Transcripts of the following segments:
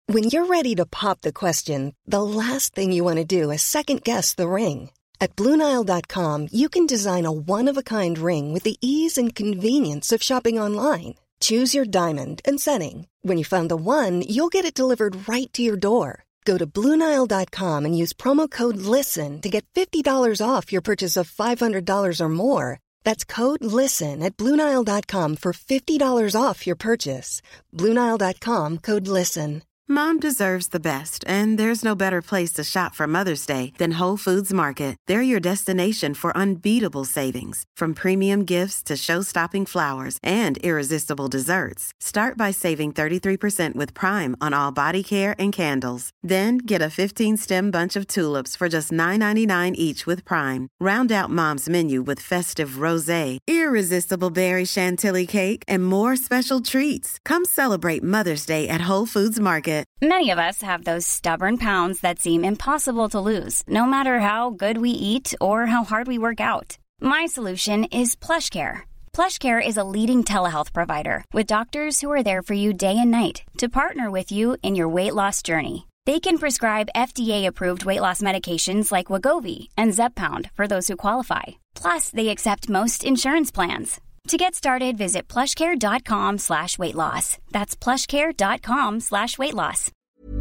When you're ready to pop the question, the last thing you want to do is second-guess the ring. At BlueNile.com, you can design a one-of-a-kind ring with the ease and convenience of shopping online. Choose your diamond and setting. When you find the one, you'll get it delivered right to your door. Go to BlueNile.com and use promo code LISTEN to get $50 off your purchase of $500 or more. That's code LISTEN at BlueNile.com for $50 off your purchase. BlueNile.com, code LISTEN. Mom deserves the best, and there's no better place to shop for Mother's Day than Whole Foods Market. They're your destination for unbeatable savings, from premium gifts to show-stopping flowers and irresistible desserts. Start by saving 33% with Prime on all body care and candles. Then get a 15-stem bunch of tulips for just $9.99 each with Prime. Round out Mom's menu with festive rosé, irresistible berry chantilly cake, and more special treats. Come celebrate Mother's Day at Whole Foods Market. Many of us have those stubborn pounds that seem impossible to lose, no matter how good we eat or how hard we work out. My solution is PlushCare. PlushCare is a leading telehealth provider with doctors who are there for you day and night to partner with you in your weight loss journey. They can prescribe FDA-approved weight loss medications like Wegovy and Zepbound for those who qualify. Plus, they accept most insurance plans. To get started, visit plushcare.com/weightloss. That's plushcare.com/weightloss.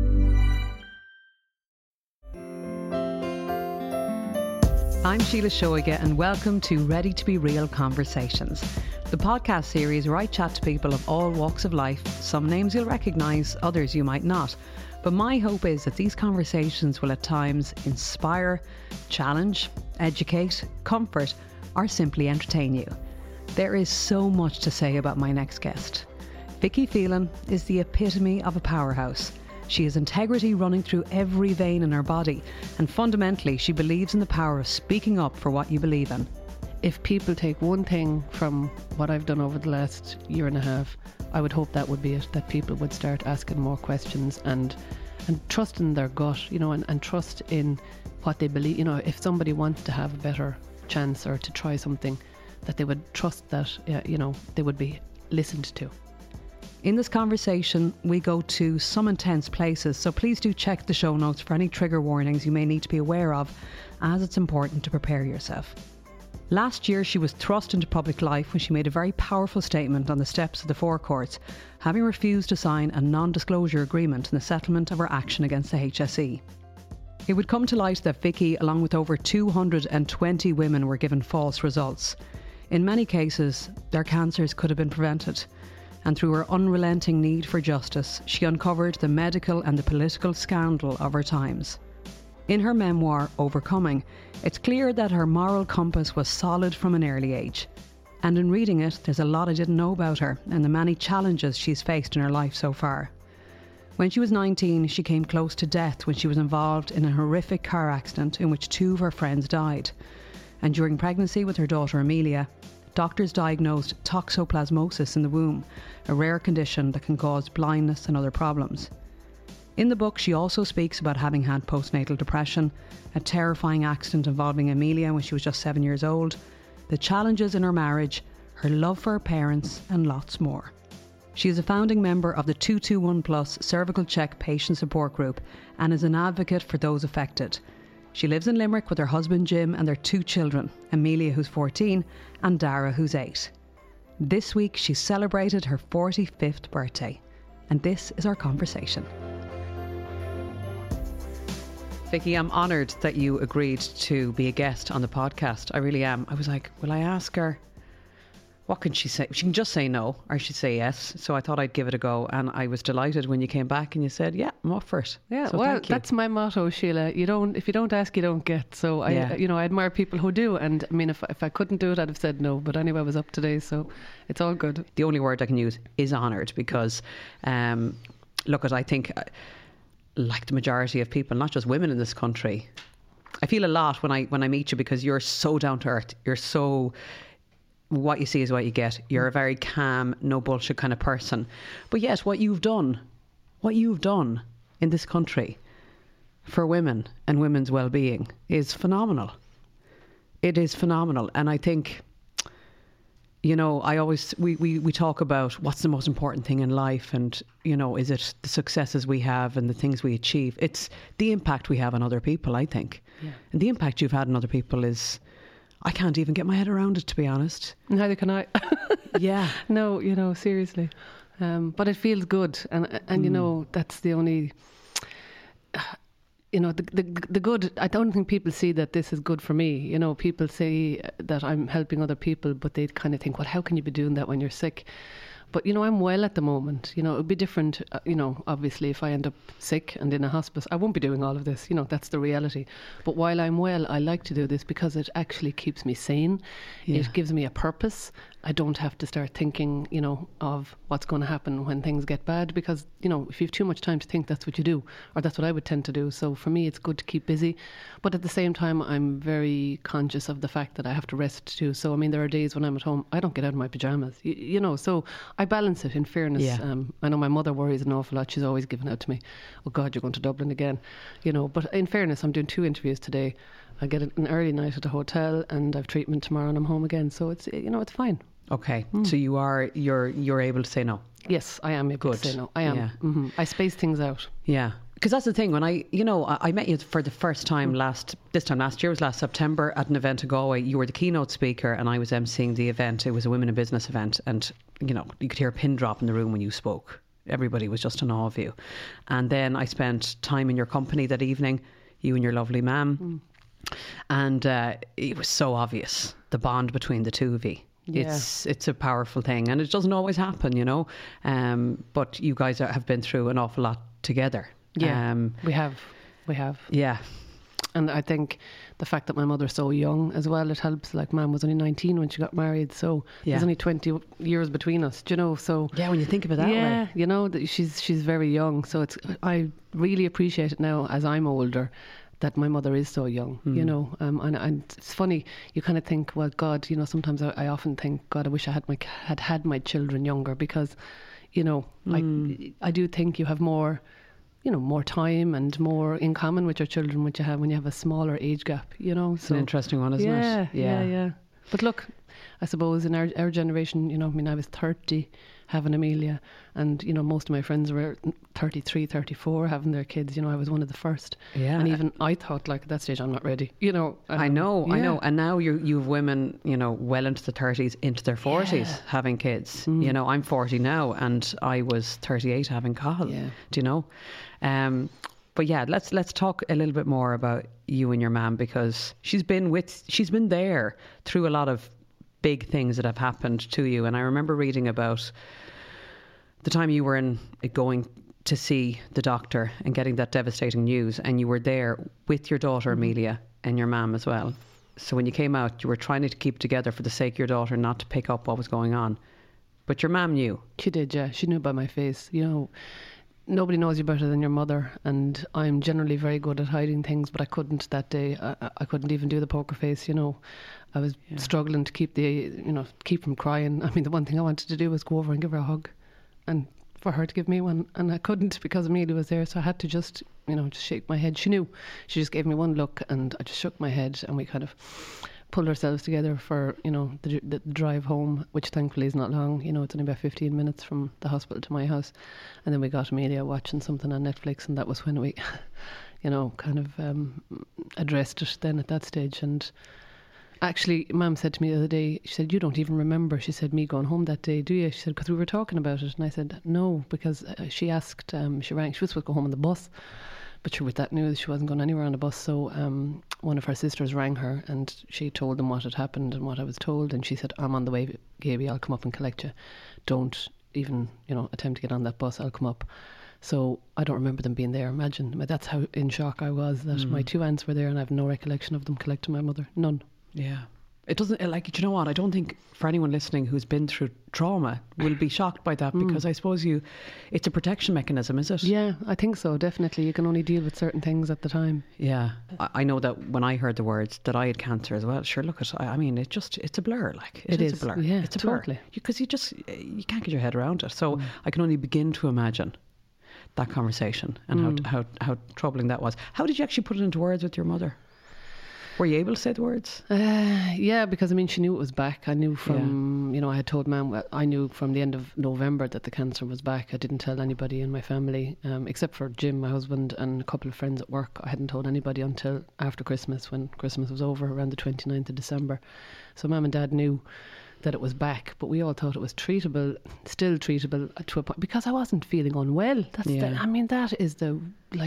I'm Sheila Shoiga and welcome to Ready to Be Real Conversations, the podcast series where I chat to people of all walks of life. Some names you'll recognise, others you might not. But my hope is that these conversations will at times inspire, challenge, educate, comfort, or simply entertain you. There is so much to say about my next guest. Vicky Phelan is the epitome of a powerhouse. She has integrity running through every vein in her body, and fundamentally she believes in the power of speaking up for what you believe in. If people take one thing from what I've done over the last year and a half, I would hope that would be it, that people would start asking more questions and trust in their gut, and trust in what they believe. If somebody wants to have a better chance or to try something, that they would trust that, they would be listened to. In this conversation, we go to some intense places, so please do check the show notes for any trigger warnings you may need to be aware of, as it's important to prepare yourself. Last year, she was thrust into public life when she made a very powerful statement on the steps of the forecourts, having refused to sign a non-disclosure agreement in the settlement of her action against the HSE. It would come to light that Vicky, along with over 220 women, were given false results. In many cases, their cancers could have been prevented. And through her unrelenting need for justice, she uncovered the medical and the political scandal of her times. In her memoir, Overcoming, it's clear that her moral compass was solid from an early age. And in reading it, there's a lot I didn't know about her and the many challenges she's faced in her life so far. When she was 19, she came close to death when she was involved in a horrific car accident in which 2 of her friends died. And during pregnancy with her daughter Amelia, doctors diagnosed toxoplasmosis in the womb, a rare condition that can cause blindness and other problems. In the book, she also speaks about having had postnatal depression, a terrifying accident involving Amelia when she was just 7 years old, the challenges in her marriage, her love for her parents, and lots more. She is a founding member of the 221 Plus Cervical Check Patient Support Group and is an advocate for those affected. She lives in Limerick with her husband Jim and their 2 children, Amelia, who's 14, and Dara, who's 8. This week she celebrated her 45th birthday, and this is our conversation. Vicky, I'm honoured that you agreed to be a guest on the podcast. I really am. I was like, will I ask her? What can she say? She can just say no, or she'd say yes. So I thought I'd give it a go, and I was delighted when you came back and you said, "Yeah, I'm up for it." Yeah, so well, that's my motto, Sheila. If you don't ask, you don't get. So I admire people who do. And I mean, if I couldn't do it, I'd have said no. But anyway, I was up today, so it's all good. The only word I can use is honoured, because, I think, like the majority of people, not just women in this country, I feel a lot when I meet you, because you're so down to earth. You're so. What you see is what you get. You're a very calm, no bullshit kind of person. But yes, what you've done in this country for women and women's well-being is phenomenal. It is phenomenal. And I think, you know, we talk about what's the most important thing in life, and, you know, is it the successes we have and the things we achieve? It's the impact we have on other people, I think. Yeah. And the impact you've had on other people is, I can't even get my head around it, to be honest. Neither can I. Yeah. No, you know, seriously. But it feels good. And you know, that's the only... You know, the good, I don't think people see that this is good for me. You know, people say that I'm helping other people, but they kind of think, well, how can you be doing that when you're sick? But, you know, I'm well at the moment. You know, it would be different, you know, obviously if I end up sick and in a hospice, I won't be doing all of this. You know, that's the reality. But while I'm well, I like to do this because it actually keeps me sane. Yeah. It gives me a purpose. I don't have to start thinking, you know, of what's going to happen when things get bad, because, you know, if you have too much time to think, that's what you do, or that's what I would tend to do. So for me, it's good to keep busy. But at the same time, I'm very conscious of the fact that I have to rest too. So, I mean, there are days when I'm at home, I don't get out of my pajamas, you know, so I balance it, in fairness. Yeah. I know my mother worries an awful lot. She's always giving out to me, oh God, you're going to Dublin again, you know. But in fairness, I'm doing 2 interviews today. I get an early night at a hotel and I've treatment tomorrow and I'm home again. So it's, you know, it's fine. Okay, so you're able to say no. Yes, I am able to say no. I am. Yeah. Mm-hmm. I space things out. Yeah, because that's the thing. When I met you for the first time last year, was last September at an event in Galway. You were the keynote speaker and I was emceeing the event. It was a women in business event, and, you know, you could hear a pin drop in the room when you spoke. Everybody was just in awe of you. And then I spent time in your company that evening, you and your lovely ma'am, and it was so obvious, the bond between the two of you. Yeah. It's a powerful thing, and it doesn't always happen, you know. But you guys have been through an awful lot together. Yeah, we have. Yeah, and I think the fact that my mother's so young as well, it helps. Like, Mum was only 19 when she got married, so there's only 20 years between us. Do you know? So yeah, when you think of it that way, you know, that she's very young. So I really appreciate it now as I'm older, that my mother is so young, you know, and it's funny, you kind of think, well, God, you know, sometimes I often think, God, I wish I had my children younger, because, you know, I do think you have more, you know, more time and more in common with your children, which you have when you have a smaller age gap, you know. It's an interesting one, isn't it? Yeah. But look, I suppose in our generation, you know, I mean, I was 30 having Amelia, and, you know, most of my friends were 33, 34 having their kids. You know, I was one of the first. Yeah. And even I thought, like, at that stage, I'm not ready, you know. I know. And now you have women, you know, well into the 30s, into their 40s having kids. You know, I'm 40 now and I was 38 having Cathal. Yeah. Do you know? But yeah, let's talk a little bit more about you and your mum, because she's been there through a lot of big things that have happened to you. And I remember reading about the time you were going to see the doctor and getting that devastating news, and you were there with your daughter Amelia and your mum as well. So when you came out, you were trying to keep together for the sake of your daughter, not to pick up what was going on. But your mum knew. She did, yeah. She knew by my face. You know, nobody knows you better than your mother, and I'm generally very good at hiding things, but I couldn't that day. I couldn't even do the poker face, you know. I was struggling to keep from crying. I mean, the one thing I wanted to do was go over and give her a hug, and for her to give me one, and I couldn't because Amelia was there, so I had to just shake my head. She knew. She just gave me one look, and I just shook my head, and we kind of pulled ourselves together for, you know, the drive home, which thankfully is not long. You know, it's only about 15 minutes from the hospital to my house. And then we got Amelia watching something on Netflix, and that was when we, you know, kind of addressed it then at that stage. And actually, Mum said to me the other day, she said, you don't even remember, she said, me going home that day, do you? She said, because we were talking about it. And I said, no, because she asked, she rang, she was supposed to go home on the bus, but sure, with that news, she wasn't going anywhere on the bus. So one of her sisters rang her, and she told them what had happened and what I was told. And she said, I'm on the way, Gaby, I'll come up and collect you. Don't even, you know, attempt to get on that bus, I'll come up. So I don't remember them being there. Imagine, that's how in shock I was, that my two aunts were there and I have no recollection of them collecting my mother. None. Yeah. It doesn't, like, you know what, I don't think for anyone listening who's been through trauma will be shocked by that, because I suppose it's a protection mechanism, is it? Yeah, I think so, definitely. You can only deal with certain things at the time. Yeah. I know that when I heard the words that I had cancer as well, sure, look, I mean, it's a blur, like. It is a blur. Yeah, it's a totally. blur. Because you can't get your head around it. So I can only begin to imagine that conversation and how troubling that was. How did you actually put it into words with your mother? Were you able to say the words? Yeah, because I mean, she knew it was back. I knew from, I had told Mum, I knew from the end of November that the cancer was back. I didn't tell anybody in my family, except for Jim, my husband, and a couple of friends at work. I hadn't told anybody until after Christmas, when Christmas was over, around the 29th of December. So Mum and Dad knew that it was back, but we all thought it was treatable, still treatable to a point, because I wasn't feeling unwell. That's that is the,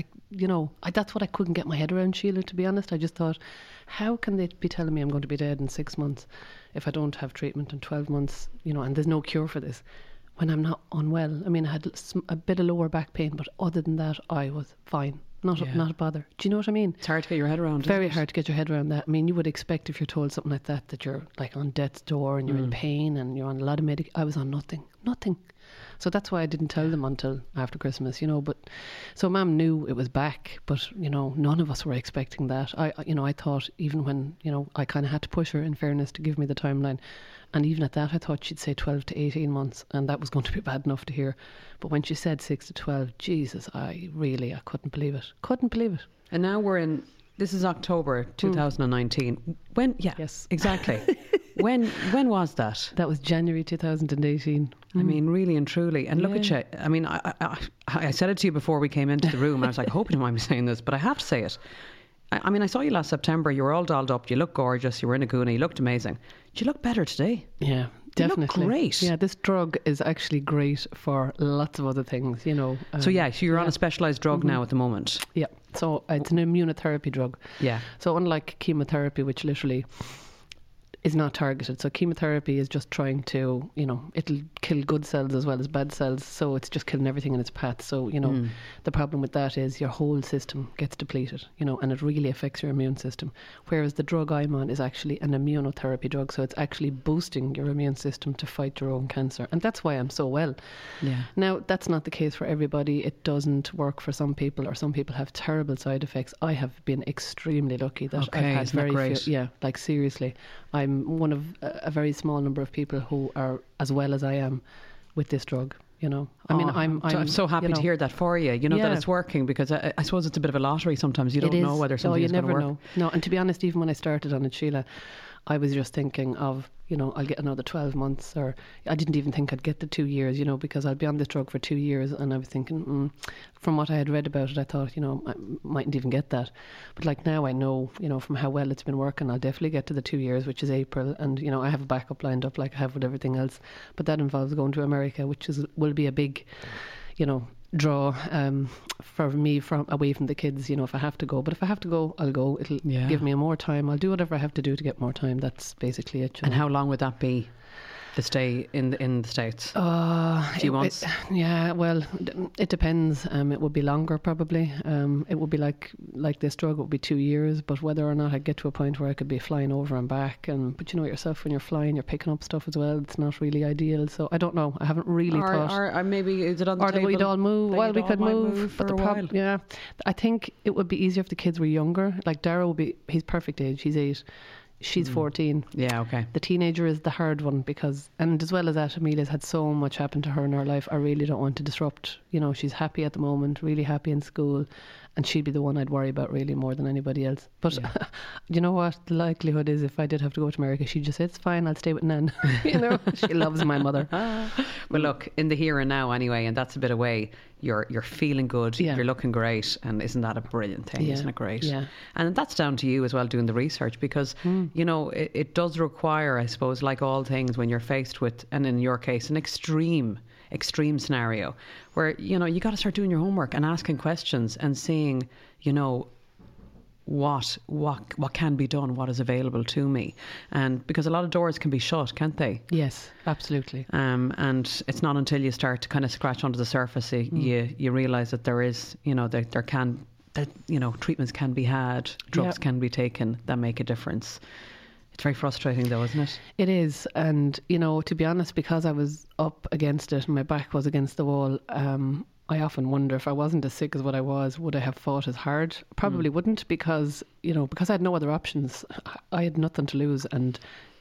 that's what I couldn't get my head around, Sheila, to be honest. I just thought, how can they be telling me I'm going to be dead in 6 months if I don't have treatment in 12 months, and there's no cure for this when I'm not unwell. I mean, I had a bit of lower back pain, but other than that, I was fine. Not a bother. Do you know what I mean? It's hard to get your head around. Very hard to get your head around that. I mean, you would expect if you're told something like that you're like on death's door and you're in pain and you're on a lot of I was on nothing. So that's why I didn't tell them until after Christmas, But so Mum knew it was back, but none of us were expecting that. I thought even when I kind of had to push her, in fairness, to give me the timeline. And even at that, I thought she'd say 12 to 18 months, and that was going to be bad enough to hear. But when she said 6 to 12, Jesus, I couldn't believe it. Couldn't believe it. And now this is October 2019. When? Yeah, yes, exactly. When was that? That was January 2018. I mean, really and truly. And look at you. I mean, I said it to you before we came into the room. I was like, I hope you don't mind me saying this, but I have to say it. I mean, I saw you last September. You were all dolled up. You looked gorgeous. You were in a goonie. You looked amazing. Do you look better today? Yeah, definitely. You look great. Yeah, this drug is actually great for lots of other things, so you're on a specialised drug now at the moment. Yeah, so it's an immunotherapy drug. Yeah. So unlike chemotherapy, which literally is not targeted. So chemotherapy is just trying to, it'll kill good cells as well as bad cells. So it's just killing everything in its path. So, the problem with that is your whole system gets depleted, and it really affects your immune system. Whereas the drug I'm on is actually an immunotherapy drug. So it's actually boosting your immune system to fight your own cancer. And that's why I'm so well. Yeah. Now, that's not the case for everybody. It doesn't work for some people, or some people have terrible side effects. I have been extremely lucky that I've had very few. Yeah, like seriously. I'm one of a very small number of people who are as well as I am with this drug. I'm so happy to hear that for you. That it's working, because I suppose it's a bit of a lottery sometimes. You don't know whether something is going to work. You never know. No, and to be honest, even when I started on it, Sheila, I was just thinking of, I'll get another 12 months, or I didn't even think I'd get the 2 years, because I'll be on this drug for 2 years. And I was thinking, from what I had read about it, I thought, I mightn't even get that. But like now I know, from how well it's been working, I'll definitely get to the 2 years, which is April. And, I have a backup lined up like I have with everything else. But that involves going to America, which will be a big, draw for me away from the kids, if I have to go. But if I have to go, I'll go. It'll give me more time. I'll do whatever I have to do to get more time. That's basically it. And how long would that be, to stay in the States? A few months? Yeah, well, it depends. It would be longer probably. It would be like this drug, it would be 2 years, but whether or not I get to a point where I could be flying over and back, but you know yourself, when you're flying, you're picking up stuff as well. It's not really ideal. So I don't know. I haven't really thought. Or maybe is it on the table? Or we'd all move. Well, we could move for a while. Yeah, I think it would be easier if the kids were younger. Like Dara will be, he's perfect age. He's 8. She's 14. Yeah, okay. The teenager is the hard one, and as well as that, Amelia's had so much happen to her in her life. I really don't want to disrupt. She's happy at the moment, really happy in school, and she'd be the one I'd worry about really more than anybody else. But you know what? The likelihood is, if I did have to go to America, she'd just say, it's fine, I'll stay with Nan. She loves my mother. Well, look, in the here and now anyway, and that's a bit away. You're feeling good, you're looking great, and isn't that a brilliant thing? Isn't it great? Yeah. And that's down to you as well, doing the research, because it does require, I suppose, like all things, when you're faced with, and in your case, an extreme scenario where you got to start doing your homework and asking questions and seeing what can be done, what is available to me, and because a lot of doors can be shut, can't they? Yes, absolutely. And it's not until you start to kind of scratch under the surface you realise that there is treatments can be had, drugs can be taken that make a difference. It's very frustrating though, isn't it? It is. And to be honest, because I was up against it and my back was against the wall, I often wonder, if I wasn't as sick as what I was, would I have fought as hard? Probably wouldn't, because I had no other options. I had nothing to lose, and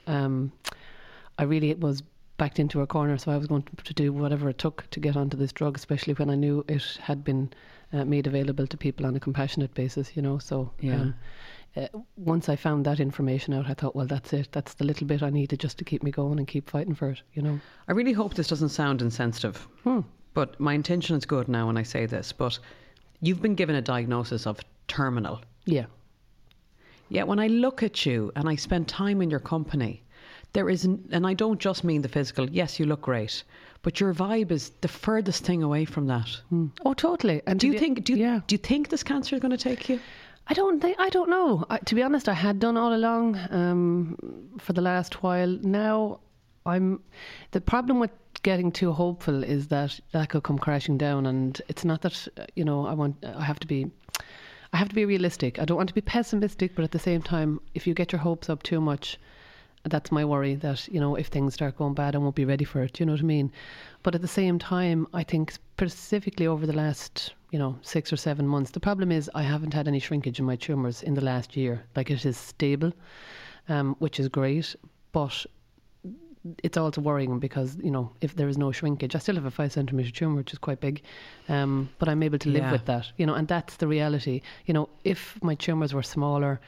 I really was backed into a corner, so I was going to do whatever it took to get onto this drug, especially when I knew it had been made available to people on a compassionate basis, so once I found that information out, I thought, well, that's it. That's the little bit I needed just to keep me going and keep fighting for it, you know. I really hope this doesn't sound insensitive, but my intention is good now when I say this. But you've been given a diagnosis of terminal. Yeah. Yet when I look at you and I spend time in your company, there isn't, and I don't just mean the physical, yes, you look great, but your vibe is the furthest thing away from that. Oh, totally. And do you think this cancer is going to take you? I don't know. To be honest, I had done all along for the last while. Now, the problem with getting too hopeful is that could come crashing down, and it's not that, you know, I have to be realistic. I don't want to be pessimistic, but at the same time, if you get your hopes up too much, that's my worry, that, you know, if things start going bad, I won't be ready for it. You know what I mean? But at the same time, I think specifically over the last, 6 or 7 months, the problem is I haven't had any shrinkage in my tumours in the last year. Like, it is stable, which is great, but it's also worrying because, if there is no shrinkage, I still have a 5 centimetre tumour, which is quite big, but I'm able to live with that, and that's the reality. If my tumours were smaller,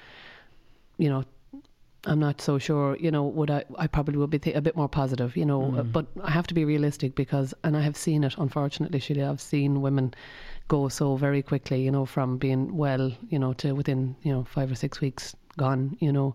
I'm not so sure, I probably would be a bit more positive, but I have to be realistic because, and I have seen it, unfortunately, Sheila, I've seen women go so very quickly, from being well, to within, 5 or 6 weeks gone,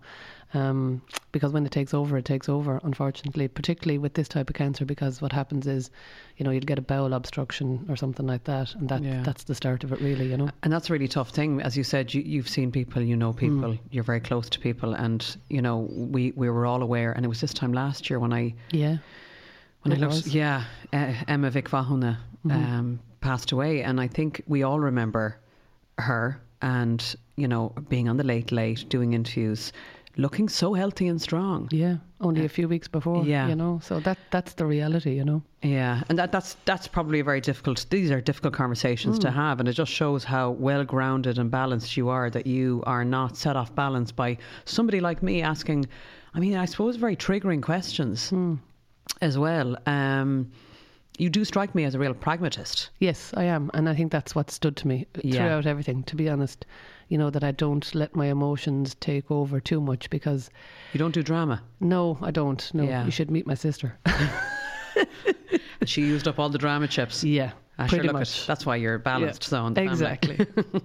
because when it takes over, unfortunately, particularly with this type of cancer, because what happens is, you'll get a bowel obstruction or something like that, and that's the start of it, really, And that's a really tough thing. As you said, you've seen people, people, you're very close to people, and, we were all aware, and it was this time last year when I looked, Emma Vic Vahuna passed away, and I think we all remember her, and, being on the late, doing interviews, looking so healthy and strong. Yeah, only a few weeks before, so that's the reality, Yeah, and that's probably these are difficult conversations to have, and it just shows how well-grounded and balanced you are, that you are not set off balance by somebody like me asking, I suppose, very triggering questions as well. You do strike me as a real pragmatist. Yes, I am. And I think that's what stood to me throughout everything, to be honest. That I don't let my emotions take over too much, because... You don't do drama? No, I don't. No, You should meet my sister. She used up all the drama chips. Yeah, pretty much. That's why you're balanced. So in the exactly.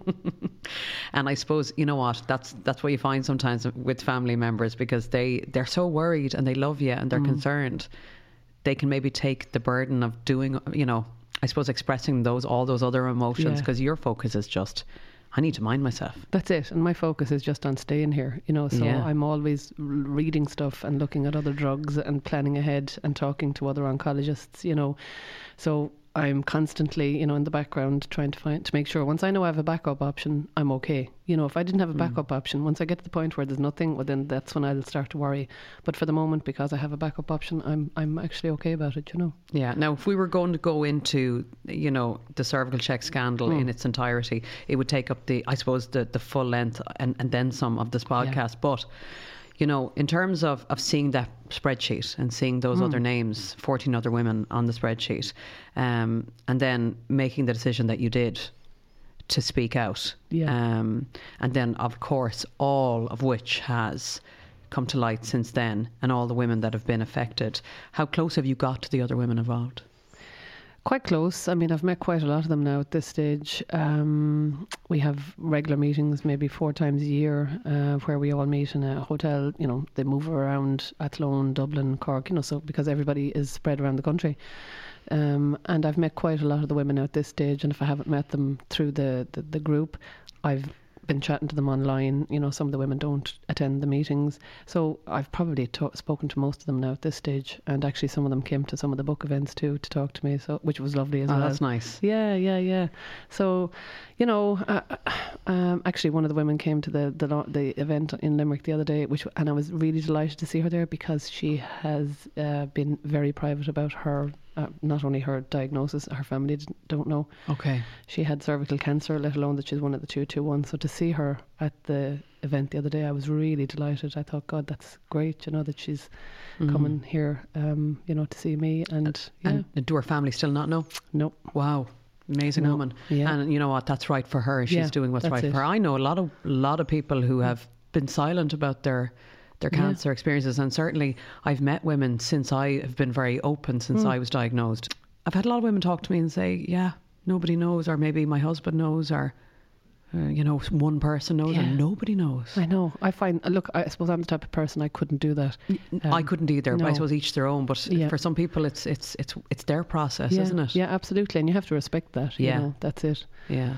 And I suppose, you know what, that's what you find sometimes with family members, because they're so worried and they love you and they're concerned. They can maybe take the burden of doing, I suppose, expressing all those other emotions, because your focus is just, I need to mind myself. That's it. And my focus is just on staying here, so I'm always reading stuff and looking at other drugs and planning ahead and talking to other oncologists, so I'm constantly, in the background trying to make sure, once I know I have a backup option, I'm okay. If I didn't have a backup option, once I get to the point where there's nothing, well, then that's when I'll start to worry. But for the moment, because I have a backup option, I'm actually okay about it, Yeah. Now, if we were going to go into, the cervical check scandal in its entirety, it would take up the full length and then some of this podcast. But, in terms of seeing that spreadsheet and seeing those other names, 14 other women on the spreadsheet, and then making the decision that you did to speak out. And then, of course, all of which has come to light since then, and all the women that have been affected. How close have you got to the other women involved? Quite close. I've met quite a lot of them now at this stage. We have regular meetings, maybe 4 times a year, where we all meet in a hotel. They move around Athlone, Dublin, Cork, so because everybody is spread around the country. And I've met quite a lot of the women at this stage, and if I haven't met them through the group, I've been chatting to them online. Some of the women don't attend the meetings, so I've probably spoken to most of them now at this stage, and actually some of them came to some of the book events too to talk to me, so which was lovely as well. That's nice. Yeah. So actually one of the women came to the event in Limerick the other day, and I was really delighted to see her there, because she has been very private about her not only her diagnosis, her family don't know. Okay. She had cervical cancer, let alone that she's one of the 221. So to see her at the event the other day, I was really delighted. I thought, God, that's great, that she's coming here, to see me. And do her family still not know? Nope. Wow. amazing woman. Yeah. And you know what? That's right for her. She's doing what's right for her. I know a lot of people who have been silent about their cancer experiences, and certainly I've met women since I have been very open since I was diagnosed. I've had a lot of women talk to me and say, yeah, nobody knows, or maybe my husband knows, or one person knows, and nobody knows. I know. I find, look, I suppose I'm the type of person I couldn't do that. I couldn't either. No. But I suppose each their own. But for some people, it's their process, isn't it? Yeah, absolutely. And you have to respect that. You know, that's it. Yeah.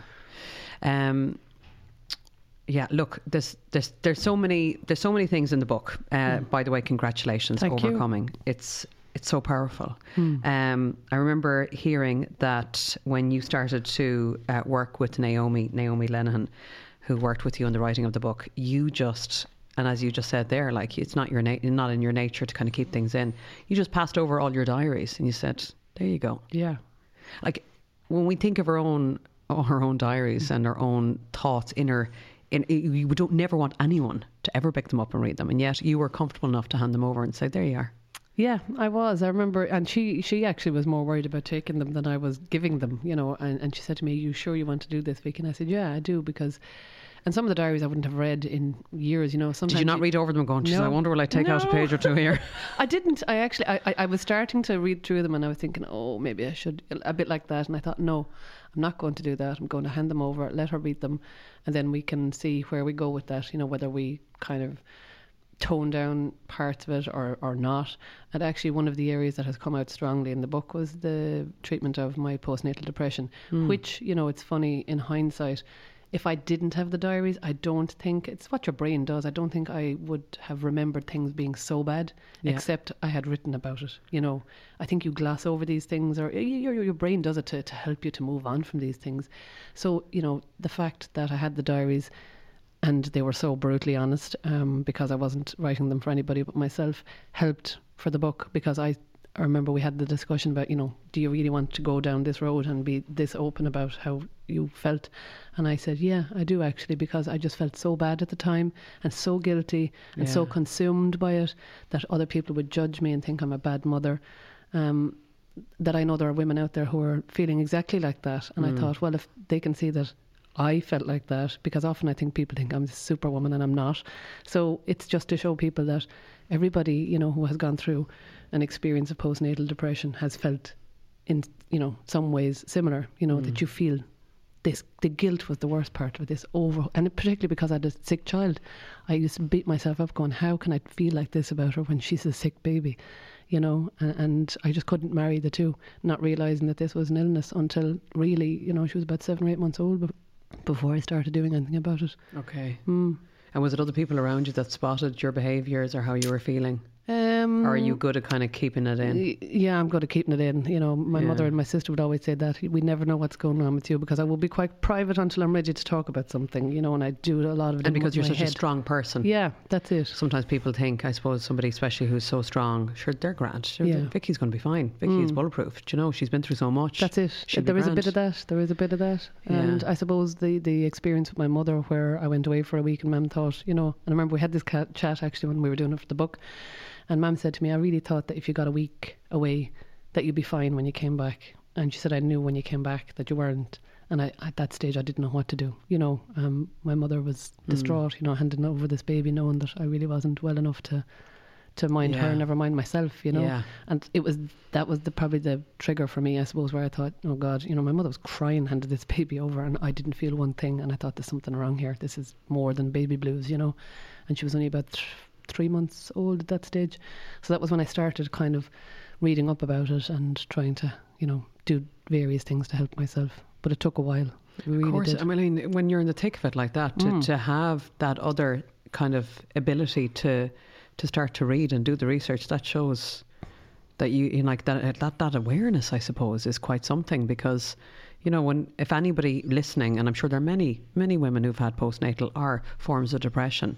Yeah. Look, there's so many things in the book. By the way, congratulations, Thank Overcoming. you. It's so powerful. I remember hearing that when you started to work with Naomi Lenihan, who worked with you on the writing of the book, you just, and as you just said there, like it's not not in your nature to kind of keep things in. You just passed over all your diaries and you said, there you go. Yeah. Like when we think of our own diaries and our own thoughts we don't never want anyone to ever pick them up and read them, and yet you were comfortable enough to hand them over and say, there you are. Yeah, I was. I remember, and she actually was more worried about taking them than I was giving them, and she said to me, "You sure you want to do this, Vicky?" And I said, "Yeah, I do," because, and some of the diaries I wouldn't have read in years, Sometimes did you not read over them going, I wonder will I take out a page or two here? I didn't. I was starting to read through them and I was thinking, oh, maybe I should, a bit like that. And I thought, no, I'm not going to do that. I'm going to hand them over, let her read them, and then we can see where we go with that, whether we kind of tone down parts of it or not. And actually one of the areas that has come out strongly in the book was the treatment of my postnatal depression, which, it's funny in hindsight, if I didn't have the diaries, I don't think, it's what your brain does, I don't think I would have remembered things being so bad, except I had written about it. I think you gloss over these things, or your brain does it to help you to move on from these things. So, the fact that I had the diaries and they were so brutally honest, because I wasn't writing them for anybody but myself, helped for the book, because I remember we had the discussion about, do you really want to go down this road and be this open about how you felt? And I said, yeah, I do actually, because I just felt so bad at the time and so guilty and so consumed by it that other people would judge me and think I'm a bad mother. That I know there are women out there who are feeling exactly like that. And I thought, well, if they can see that I felt like that, because often I think people think I'm this superwoman and I'm not. So it's just to show people that everybody, who has gone through an experience of postnatal depression has felt in, some ways similar, that you feel this, the guilt was the worst part of this and particularly because I had a sick child. I used to beat myself up going, how can I feel like this about her when she's a sick baby? And I just couldn't marry the two, not realising that this was an illness until really, she was about 7 or 8 months old before I started doing anything about it. Okay. And was it other people around you that spotted your behaviours or how you were feeling? Or are you good at kind of keeping it in? Yeah, I'm good at keeping it in. My mother and my sister would always say that we never know what's going on with you, because I will be quite private until I'm ready to talk about something, and I do a lot of it. And because you're such a strong person. Yeah, that's it. Sometimes people think, I suppose, somebody especially who's so strong, sure, they're grand. Sure, Vicky's going to be fine. Vicky's bulletproof. She's been through so much. That's it. There is a bit of that. And I suppose the experience with my mother, where I went away for a week and Mum thought, and I remember we had this chat actually when we were doing it for the book. And Mum said to me, I really thought that if you got a week away that you'd be fine when you came back. And she said, I knew when you came back that you weren't. And at that stage I didn't know what to do. My mother was distraught, handing over this baby, knowing that I really wasn't well enough to mind her, never mind myself, And that was probably the trigger for me, I suppose, where I thought, oh God, my mother was crying, handed this baby over, and I didn't feel one thing. And I thought, there's something wrong here. This is more than baby blues, And she was only about 3 months old at that stage. So that was when I started kind of reading up about it and trying to, do various things to help myself. But it took a while. It really of course. did. I mean, when you're in the thick of it like that, to have that other kind of ability to start to read and do the research, that shows that that awareness, I suppose, is quite something. Because if anybody listening, and I'm sure there are many women who've had postnatal or forms of depression,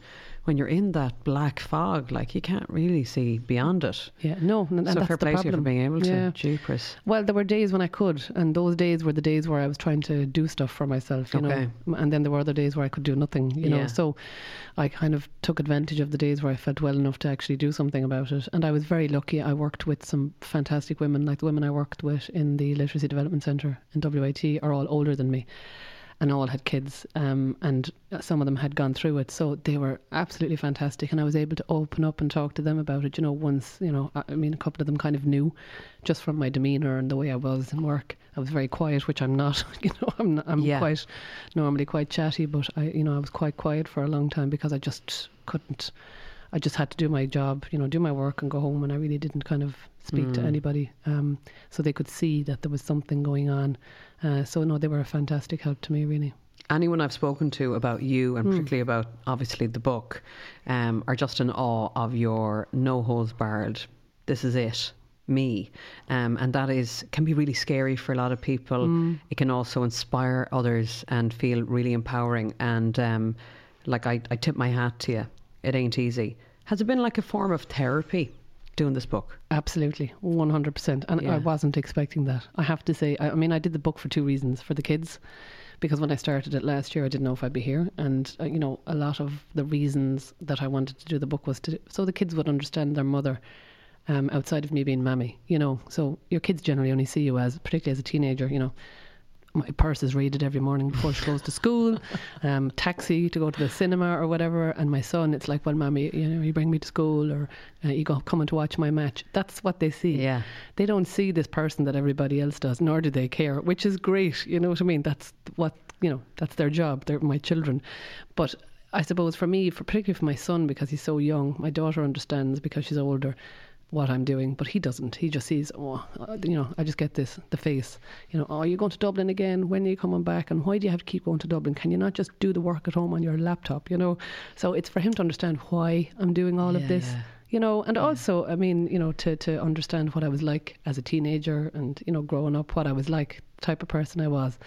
when you're in that black fog, like you can't really see beyond it. Yeah, no, and So that's fair the play to you for problem. being able to. Yeah. Jeepers. Well, there were days when I could, and those days were the days where I was trying to do stuff for myself, you Okay. know. And then there were other days where I could do nothing, you know. Yeah. So I kind of took advantage of the days where I felt well enough to actually do something about it. And I was very lucky. I worked with some fantastic women, like the women I worked with in the Literacy Development Centre in WIT are all older than me. And all had kids, and some of them had gone through it, so they were absolutely fantastic. And I was able to open up and talk to them about it. You know, once, you know, I mean, a couple of them kind of knew, just from my demeanour and the way I was in work. I was very quiet, which I'm not. You know, I'm Yeah. quite normally quite chatty, but I was quite quiet for a long time because I just couldn't. I just had to do my job, you know, do my work and go home, and I really didn't kind of speak to anybody, so they could see that there was something going on. So no, they were a fantastic help to me, really. Anyone I've spoken to about you, and particularly about obviously the book, are just in awe of your no holds barred. This is it, me, and that can be really scary for a lot of people. It can also inspire others and feel really empowering. And like I tip my hat to you. It ain't easy. Has it been like a form of therapy doing this book? Absolutely, 100%. And Yeah. I wasn't expecting that. I have to say, I mean, I did the book for two reasons. For the kids, because when I started it last year, I didn't know if I'd be here. And, you know, a lot of the reasons that I wanted to do the book was so the kids would understand their mother outside of me being mammy, you know. So your kids generally only see you particularly as a teenager, you know. My purse is raided every morning before she goes to school, taxi to go to the cinema or whatever. And my son, it's like, well, mommy, you know, you bring me to school, or you go coming to watch my match. That's what they see. Yeah. They don't see this person that everybody else does, nor do they care, which is great. You know what I mean? That's what, you know, that's their job. They're my children. But I suppose for me, particularly for my son, because he's so young, my daughter understands because she's older what I'm doing, but he doesn't. He just sees, you know, I just get the face, you know, you're going to Dublin again, when are you coming back, and why do you have to keep going to Dublin? Can you not just do the work at home on your laptop, you know? So it's for him to understand why I'm doing all of this, you know, and also, I mean, you know, to understand what I was like as a teenager, and, you know, growing up, what I was like, type of person I was.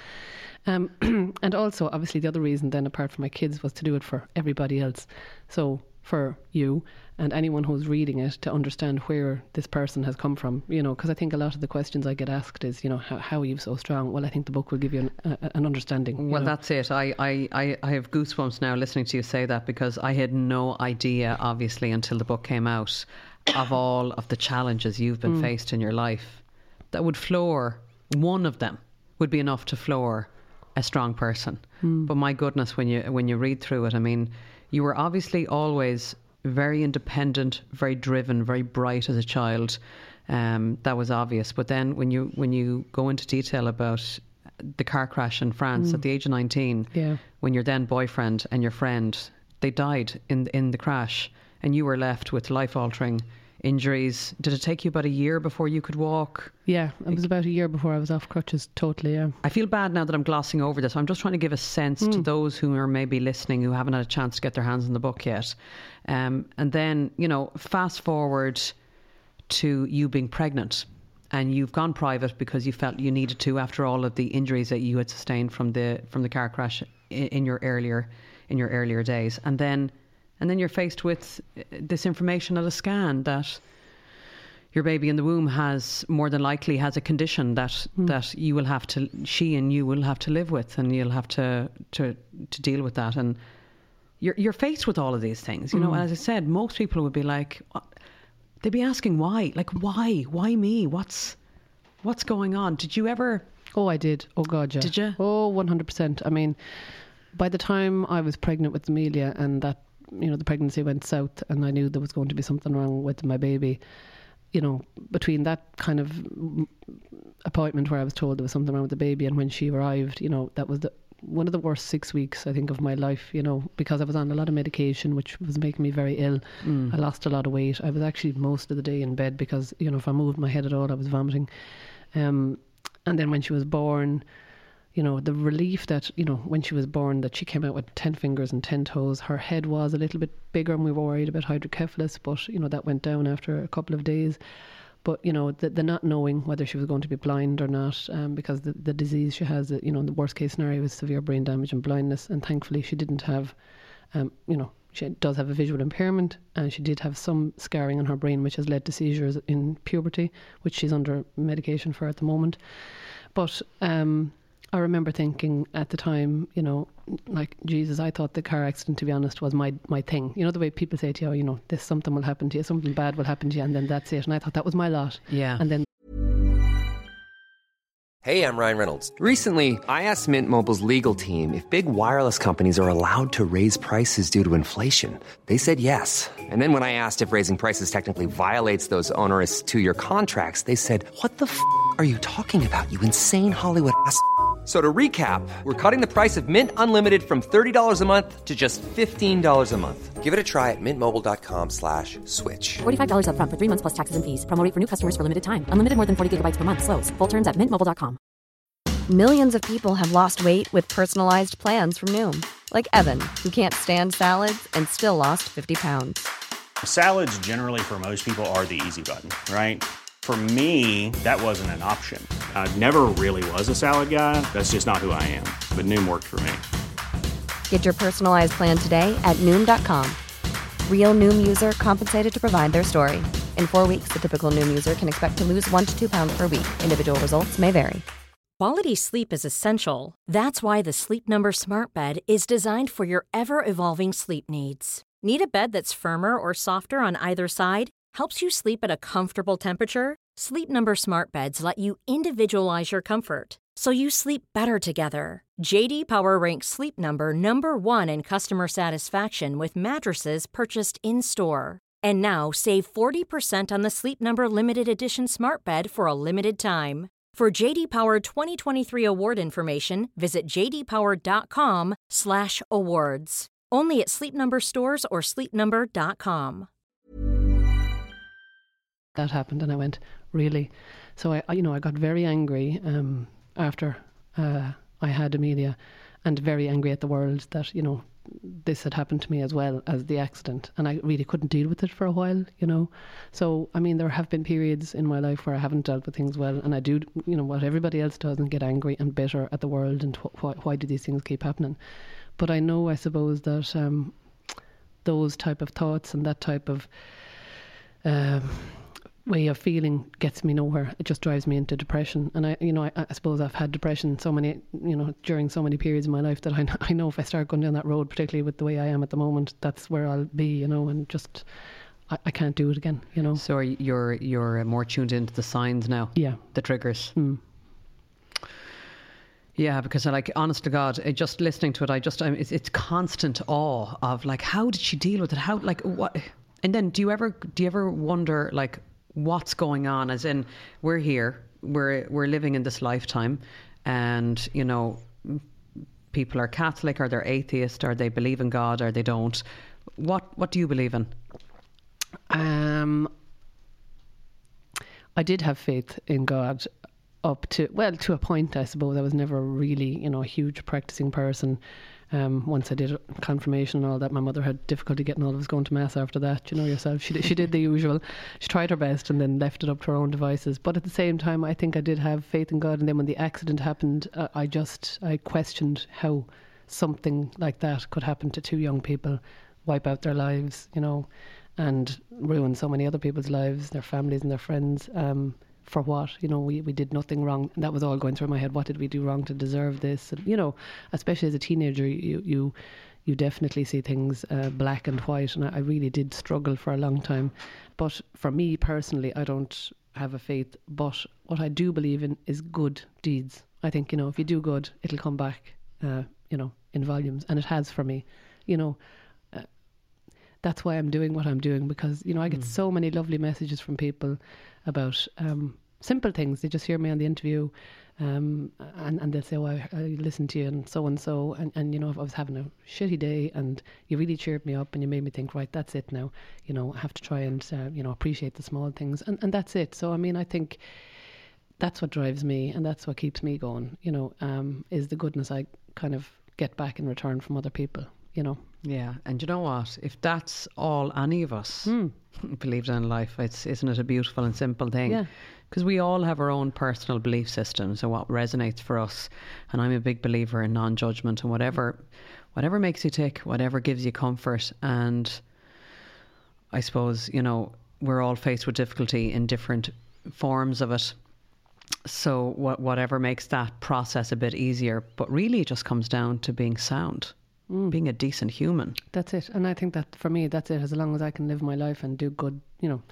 And also, obviously, the other reason then, apart from my kids, was to do it for everybody else. So for you and anyone who's reading it, to understand where this person has come from, you know, because I think a lot of the questions I get asked is, you know, how are you so strong? Well, I think the book will give you an understanding. Well, you know. that's it. I have goosebumps now listening to you say that, because I had no idea, obviously, until the book came out, of all of the challenges you've been faced in your life. That would floor, one of them would be enough to floor a strong person. But my goodness, when you read through it, I mean, you were obviously always very independent, very driven, very bright as a child. That was obvious. But then when you go into detail about the car crash in France at the age of 19, when your then boyfriend and your friend, they died in the crash, and you were left with life-altering injuries. Did it take you about a year before you could walk? Yeah, it was about a year before I was off crutches totally, yeah. I feel bad now that I'm glossing over this. I'm just trying to give a sense to those who are maybe listening who haven't had a chance to get their hands on the book yet. And then, you know, fast forward to you being pregnant, and you've gone private because you felt you needed to, after all of the injuries that you had sustained from the car crash in your earlier days. And then you're faced with this information at a scan that your baby in the womb has more than likely has a condition that you will have to, she and you will have to live with, and you'll have to deal with that. And you're faced with all of these things, you know. As I said, most people would be like, they'd be asking why, like why me? What's going on? Did you ever? Oh, I did. Oh God, yeah. Did you? Oh, 100%. I mean, by the time I was pregnant with Amelia, and that, you know, the pregnancy went south, and I knew there was going to be something wrong with my baby, you know, between that kind of appointment where I was told there was something wrong with the baby and when she arrived, you know, that was one of the worst 6 weeks, I think, of my life, you know, because I was on a lot of medication, which was making me very ill. I lost a lot of weight. I was actually most of the day in bed because, you know, if I moved my head at all, I was vomiting. And then when she was born, you know, the relief that, you know, when she was born, that she came out with 10 fingers and 10 toes. Her head was a little bit bigger, and we were worried about hydrocephalus, but, you know, that went down after a couple of days. But, you know, the not knowing whether she was going to be blind or not, because the disease she has, you know, the worst case scenario was severe brain damage and blindness. And thankfully she didn't have, you know, she does have a visual impairment, and she did have some scarring on her brain, which has led to seizures in puberty, which she's under medication for at the moment. But I remember thinking at the time, you know, like, Jesus, I thought the car accident, to be honest, was my thing. You know, the way people say to you, oh, you know, this, something will happen to you, something bad will happen to you, and then that's it. And I thought that was my lot. Yeah. And then... Hey, I'm Ryan Reynolds. Recently, I asked Mint Mobile's legal team if big wireless companies are allowed to raise prices due to inflation. They said yes. And then when I asked if raising prices technically violates those onerous 2-year contracts, they said, what the f*** are you talking about, you insane Hollywood ass f- So to recap, we're cutting the price of Mint Unlimited from $30 a month to just $15 a month. Give it a try at mintmobile.com/switch. $45 up front for 3 months plus taxes and fees. Promo rate for new customers for limited time. Unlimited more than 40 gigabytes per month. Slows full terms at mintmobile.com. Millions of people have lost weight with personalized plans from Noom. Like Evan, who can't stand salads and still lost 50 pounds. Salads generally for most people are the easy button, right? For me, that wasn't an option. I never really was a salad guy. That's just not who I am. But Noom worked for me. Get your personalized plan today at Noom.com. Real Noom user compensated to provide their story. In 4 weeks, the typical Noom user can expect to lose 1 to 2 pounds per week. Individual results may vary. Quality sleep is essential. That's why the Sleep Number Smart Bed is designed for your ever-evolving sleep needs. Need a bed that's firmer or softer on either side? Helps you sleep at a comfortable temperature? Sleep Number Smart Beds let you individualize your comfort, so you sleep better together. J.D. Power ranks Sleep Number #1 in customer satisfaction with mattresses purchased in-store. And now save 40% on the Sleep Number Limited Edition Smart Bed for a limited time. For J.D. Power 2023 award information, visit jdpower.com/awards. Only at Sleep Number stores or sleepnumber.com. That happened, and I went, really? So I got very angry after I had Amelia, and very angry at the world that, you know, this had happened to me as well as the accident, and I really couldn't deal with it for a while, you know. So I mean, there have been periods in my life where I haven't dealt with things well, and I do, you know, what everybody else does, and get angry and bitter at the world and why do these things keep happening. But I know, I suppose, that those type of thoughts and that type of way of feeling gets me nowhere. It just drives me into depression. And I suppose I've had depression during so many periods in my life that I know if I start going down that road, particularly with the way I am at the moment, that's where I'll be, you know, and just I can't do it again, you know. So you're more tuned into the signs now? Yeah. The triggers? Yeah, because honest to God, just listening to it, it's constant awe of, like, how did she deal with it? How, like, what? And then do you ever wonder, like, what's going on? As in, we're here, we're living in this lifetime, and, you know, people are Catholic, or they're atheist, or they believe in God, or they don't. What do you believe in? I did have faith in God up to a point, I suppose. I was never really, you know, a huge practicing person. Once I did confirmation and all that, my mother had difficulty getting all of us going to mass after that, you know yourself. She did the usual. She tried her best and then left it up to her own devices. But at the same time, I think I did have faith in God. And then when the accident happened, I questioned how something like that could happen to 2 young people, wipe out their lives, you know, and ruin so many other people's lives, their families and their friends. For what? You know, we did nothing wrong. And that was all going through my head. What did we do wrong to deserve this? And, you know, especially as a teenager, you definitely see things black and white. And I really did struggle for a long time. But for me personally, I don't have a faith. But what I do believe in is good deeds. I think, you know, if you do good, it'll come back, you know, in volumes. And it has for me, you know. That's why I'm doing what I'm doing, because, you know, I get so many lovely messages from people about simple things. They just hear me on the interview and they'll say, oh, I listened to you and so, and you know, if I was having a shitty day and you really cheered me up and you made me think, right, that's it now, you know, I have to try and you know, appreciate the small things, and that's it. So I mean, I think that's what drives me, and that's what keeps me going, you know, is the goodness I kind of get back in return from other people. you know. Yeah, and you know what? If that's all any of us believed in life, isn't it a beautiful and simple thing? Yeah. Because we all have our own personal belief systems and what resonates for us. And I'm a big believer in non-judgment and whatever makes you tick, whatever gives you comfort. And I suppose, you know, we're all faced with difficulty in different forms of it. So whatever makes that process a bit easier. But really it just comes down to being sound. Being a decent human. That's it. And I think that for me, that's it. As long as I can live my life and do good, you know,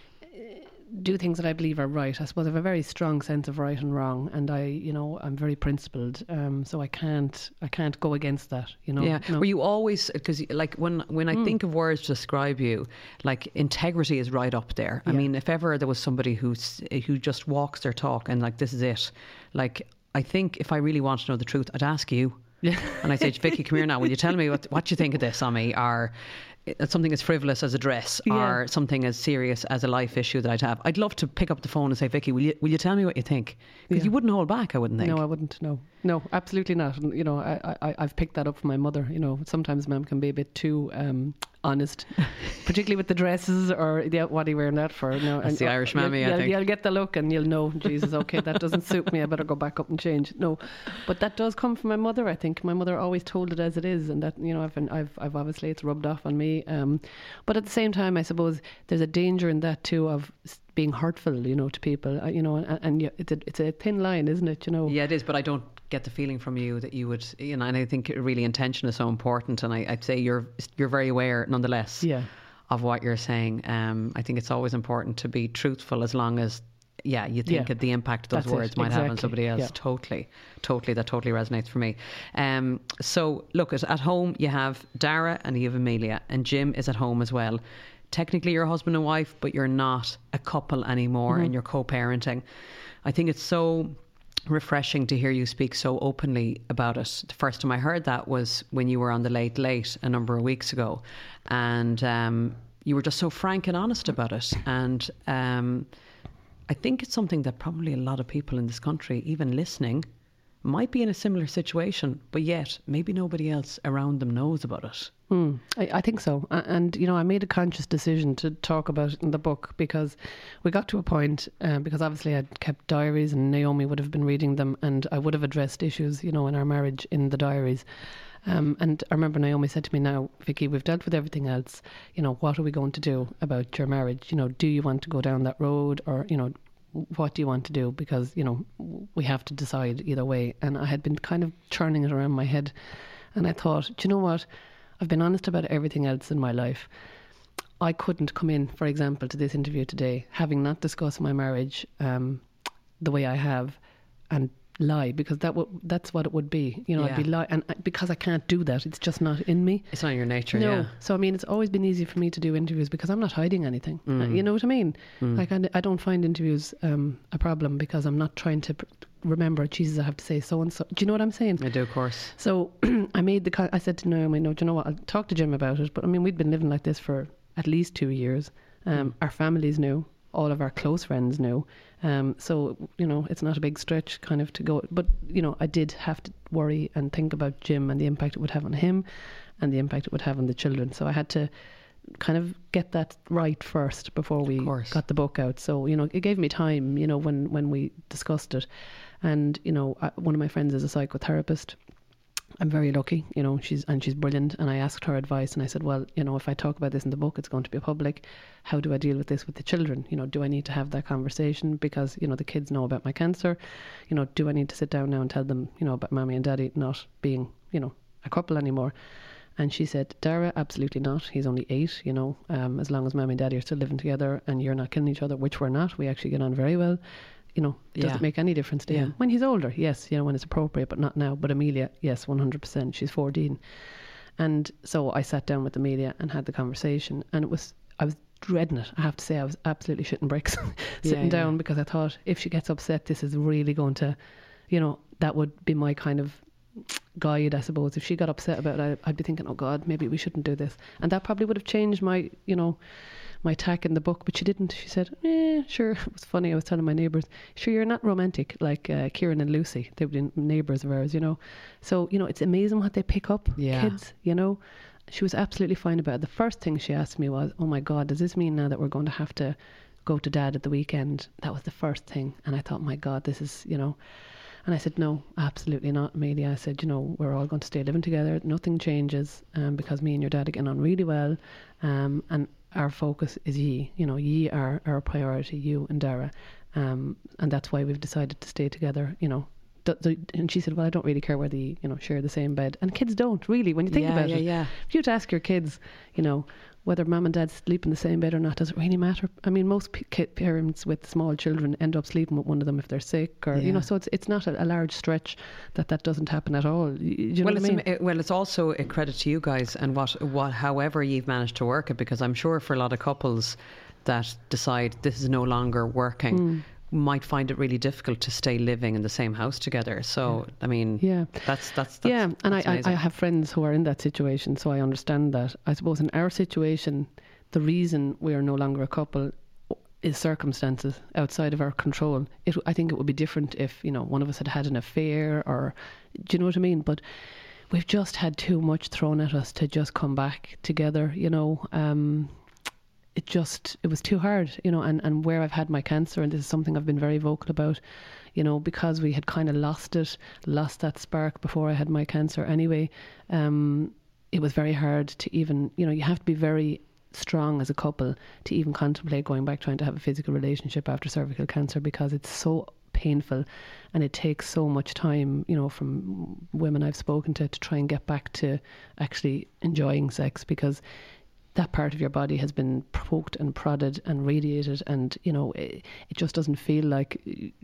do things that I believe are right. I suppose I have a very strong sense of right and wrong, and I'm very principled. So I can't go against that, you know. Yeah. No. Were you always, because like when I think of words to describe you, like integrity is right up there. I mean, if ever there was somebody who just walks their talk and like, this is it. Like, I think if I really want to know the truth, I'd ask you. Yeah. And I say, Vicky, come here now. Will you tell me what you think of this on me? Or something as frivolous as a dress, or something as serious as a life issue that I'd have. I'd love to pick up the phone and say, Vicky, will you tell me what you think? Because you wouldn't hold back, I wouldn't think. No, I wouldn't. No, absolutely not. And, you know, I've picked that up from my mother. You know, sometimes Mum can be a bit too honest, particularly with the dresses or what are you wearing that for? No, that's the Irish mammy, I think. You'll get the look and you'll know, Jesus, okay, that doesn't suit me. I better go back up and change. No, but that does come from my mother. I think my mother always told it as it is, and that, you know, I've obviously it's rubbed off on me. But at the same time, I suppose there's a danger in that too of being hurtful, you know, to people. You know, and it's a thin line, isn't it? You know. Yeah, it is. But I don't get the feeling from you that you would, you know, and I think really intention is so important, and I'd say you're very aware nonetheless of what you're saying. I think it's always important to be truthful, as long as you think that the impact those words might have on somebody else. Totally that totally resonates for me. So look, at home you have Dara and you have Amelia, and Jim is at home as well. Technically you're husband and wife, but you're not a couple anymore, and you're co-parenting. I think it's so refreshing to hear you speak so openly about it. The first time I heard that was when you were on the Late Late a number of weeks ago, and you were just so frank and honest about it. And I think it's something that probably a lot of people in this country, even listening, might be in a similar situation, but yet maybe nobody else around them knows about it. I think so. And, you know, I made a conscious decision to talk about it in the book, because we got to a point, because obviously I'd kept diaries and Naomi would have been reading them, and I would have addressed issues, you know, in our marriage in the diaries. And I remember Naomi said to me, now, Vicky, we've dealt with everything else. You know, what are we going to do about your marriage? You know, do you want to go down that road, or, you know, what do you want to do? Because, you know, we have to decide either way. And I had been kind of churning it around my head, and I thought, do you know what? I've been honest about everything else in my life. I couldn't come in, for example, to this interview today, having not discussed my marriage the way I have, and lie, because that's what it would be. You know, I'd be lying, and because I can't do that, it's just not in me. It's not your nature. No. Yeah. So I mean, it's always been easy for me to do interviews because I'm not hiding anything. You know what I mean? Like I don't find interviews a problem, because I'm not trying to remember, Jesus, I have to say so and so. Do you know what I'm saying? I do, of course. So I said to Naomi, no, do you know what? I'll talk to Jim about it. But I mean, we'd been living like this for at least 2 years. Our families knew. All of our close friends knew. So, you know, it's not a big stretch kind of to go. But, you know, I did have to worry and think about Jim and the impact it would have on him and the impact it would have on the children. So I had to kind of get that right first before we got the book out. So, you know, it gave me time, you know, when we discussed it. And, you know, one of my friends is a psychotherapist. I'm very lucky, you know, she's brilliant. And I asked her advice, and I said, well, you know, if I talk about this in the book, it's going to be public. How do I deal with this with the children? You know, do I need to have that conversation? Because, you know, the kids know about my cancer. You know, do I need to sit down now and tell them, you know, about mommy and daddy not being, you know, a couple anymore? And she said, Dara, absolutely not. He's only 8, you know, as long as mommy and daddy are still living together and you're not killing each other, which we're not. We actually get on very well. You know, it doesn't make any difference to him. When he's older, yes, you know, when it's appropriate, but not now. But Amelia, yes, 100%. She's 14. And so I sat down with Amelia and had the conversation, and I was dreading it. I have to say, I was absolutely shitting bricks sitting down, because I thought, if she gets upset, this is really going to, you know, that would be my kind of guide, I suppose. If she got upset about it, I'd be thinking, oh God, maybe we shouldn't do this. And that probably would have changed my, you know, my tack in the book, but she didn't. She said, sure. It was funny. I was telling my neighbours, sure, you're not romantic like Kieran and Lucy. They've been neighbours of ours, you know. So, you know, it's amazing what they pick up, kids, you know. She was absolutely fine about it. The first thing she asked me was, oh my God, does this mean now that we're going to have to go to Dad at the weekend? That was the first thing. And I thought, my God, this is, you know. And I said, no, absolutely not, Amelia. I said, you know, we're all going to stay living together. Nothing changes because me and your dad are getting on really well. And our focus is ye. You know, ye are our priority, you and Dara. And that's why we've decided to stay together, you know. And she said, well, I don't really care whether you know, share the same bed. And kids don't, really, when you think about it. If you were to ask your kids, you know, whether mum and dad sleep in the same bed or not, does it really matter? I mean, most parents with small children end up sleeping with one of them if they're sick, or you know, so it's not a large stretch that doesn't happen at all. You know what I mean? Well, it's also a credit to you guys and what however you've managed to work it, because I'm sure for a lot of couples that decide this is no longer working, might find it really difficult to stay living in the same house together. So I mean, that's and I have friends who are in that situation, so I understand that. I suppose in our situation, the reason we are no longer a couple is circumstances outside of our control. I think it would be different if, you know, one of us had an affair, or do you know what I mean? But we've just had too much thrown at us to just come back together, you know. It was too hard, you know, and where I've had my cancer, and this is something I've been very vocal about, you know, because we had kind of lost that spark before I had my cancer anyway. It was very hard to even, you know, you have to be very strong as a couple to even contemplate going back trying to have a physical relationship after cervical cancer, because it's so painful and it takes so much time, you know, from women I've spoken to try and get back to actually enjoying sex, because that part of your body has been poked and prodded and radiated, and you know, it just doesn't feel like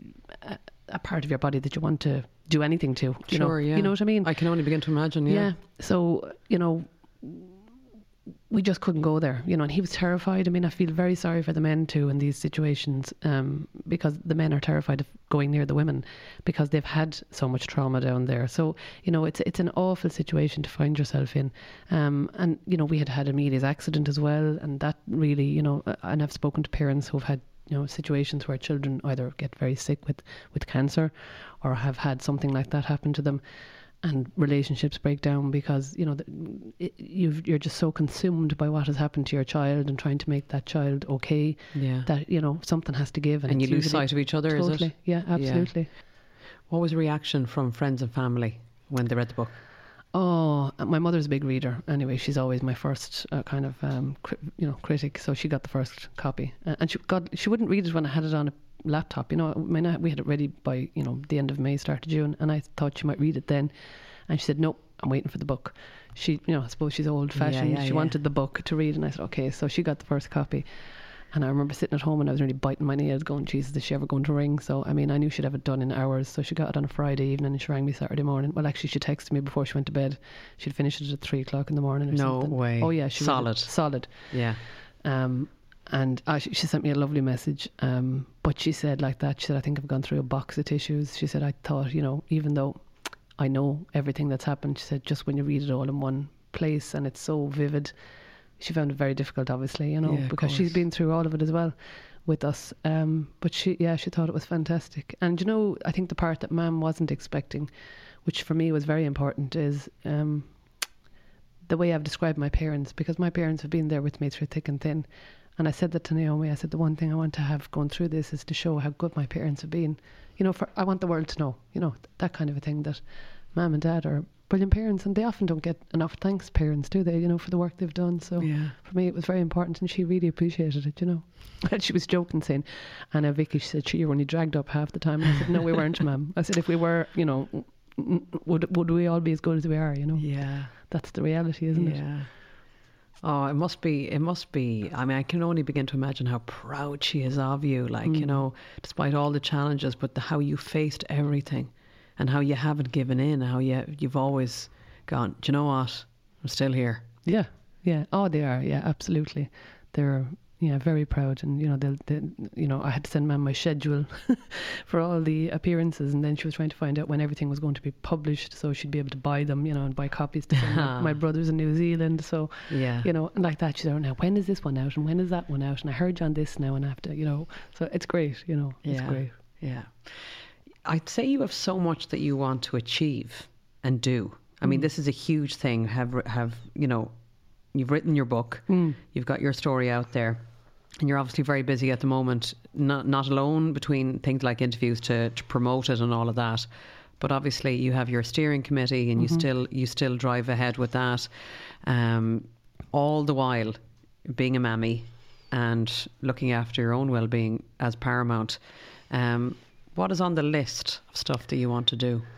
a part of your body that you want to do anything to. You know what I mean? I can only begin to imagine. So, you know, we just couldn't go there, you know, and he was terrified. I mean, I feel very sorry for the men too in these situations, because the men are terrified of going near the women because they've had so much trauma down there. So, you know, it's an awful situation to find yourself in. And, you know, we had Amelia's accident as well, and that really, you know, and I've spoken to parents who've had, you know, situations where children either get very sick with cancer or have had something like that happen to them, and relationships break down because, you know, you're just so consumed by what has happened to your child and trying to make that child okay, that, you know, something has to give, and you lose sight of each other. Totally, is it? Yeah, absolutely. Yeah. What was the reaction from friends and family when they read the book? Oh, my mother's a big reader anyway. She's always my first kind of critic, so she got the first copy, and she wouldn't read it when I had it on a laptop, you know. I mean, we had it ready by, you know, the end of May, start of June, and I thought she might read it then, and she said, nope, I'm waiting for the book. She, you know, I suppose she's old fashioned. She wanted the book to read, and I said, okay. So she got the first copy, and I remember sitting at home and I was really biting my nails going, Jesus, is she ever going to ring? So I mean, I knew she'd have it done in hours, so she got it on a Friday evening and she rang me Saturday morning. Well, actually she texted me before she went to bed. She'd finished it at 3:00 in the morning or something. No way. Oh yeah, she solid. Yeah. And she sent me a lovely message, but she said like that, she said, I think I've gone through a box of tissues. She said, I thought, you know, even though I know everything that's happened, she said, just when you read it all in one place and it's so vivid, she found it very difficult, obviously, you know, because she's been through all of it as well with us. But she thought it was fantastic. And, you know, I think the part that Mam wasn't expecting, which for me was very important, is the way I've described my parents, because my parents have been there with me through thick and thin. And I said that to Naomi. I said, the one thing I want to have going through this is to show how good my parents have been. You know, I want the world to know, you know, that kind of a thing, that Mum and Dad are brilliant parents, and they often don't get enough thanks, parents, do they, you know, for the work they've done. So for me it was very important, and she really appreciated it, you know. And she was joking, saying, Anna, Vicky, she said, you were only dragged up half the time. And I said, no, we weren't, Mum. I said, if we were, you know, would we all be as good as we are, you know? Yeah. That's the reality, isn't it? Yeah. Oh, it must be. I mean, I can only begin to imagine how proud she is of you, like, you know, despite all the challenges, but how you faced everything and how you haven't given in, how you've always gone, do you know what? I'm still here. Yeah. Yeah. Oh, they are. Yeah, absolutely. They're, Yeah, very proud. And I had to send Mum my schedule for all the appearances, and then she was trying to find out when everything was going to be published, so she'd be able to buy them, and buy copies to my brothers in New Zealand. So and like that, she's like, now when is this one out and when is that one out, and I heard you on this now, and I have to, so it's great. It's great. Yeah, I'd say you have so much that you want to achieve and do. I mean, this is a huge thing. You've written your book, you've got your story out there, and you're obviously very busy at the moment, not alone between things like interviews to promote it and all of that, but obviously you have your steering committee, and you still drive ahead with that, all the while being a mammy and looking after your own well-being as paramount. What is on the list of stuff that you want to do?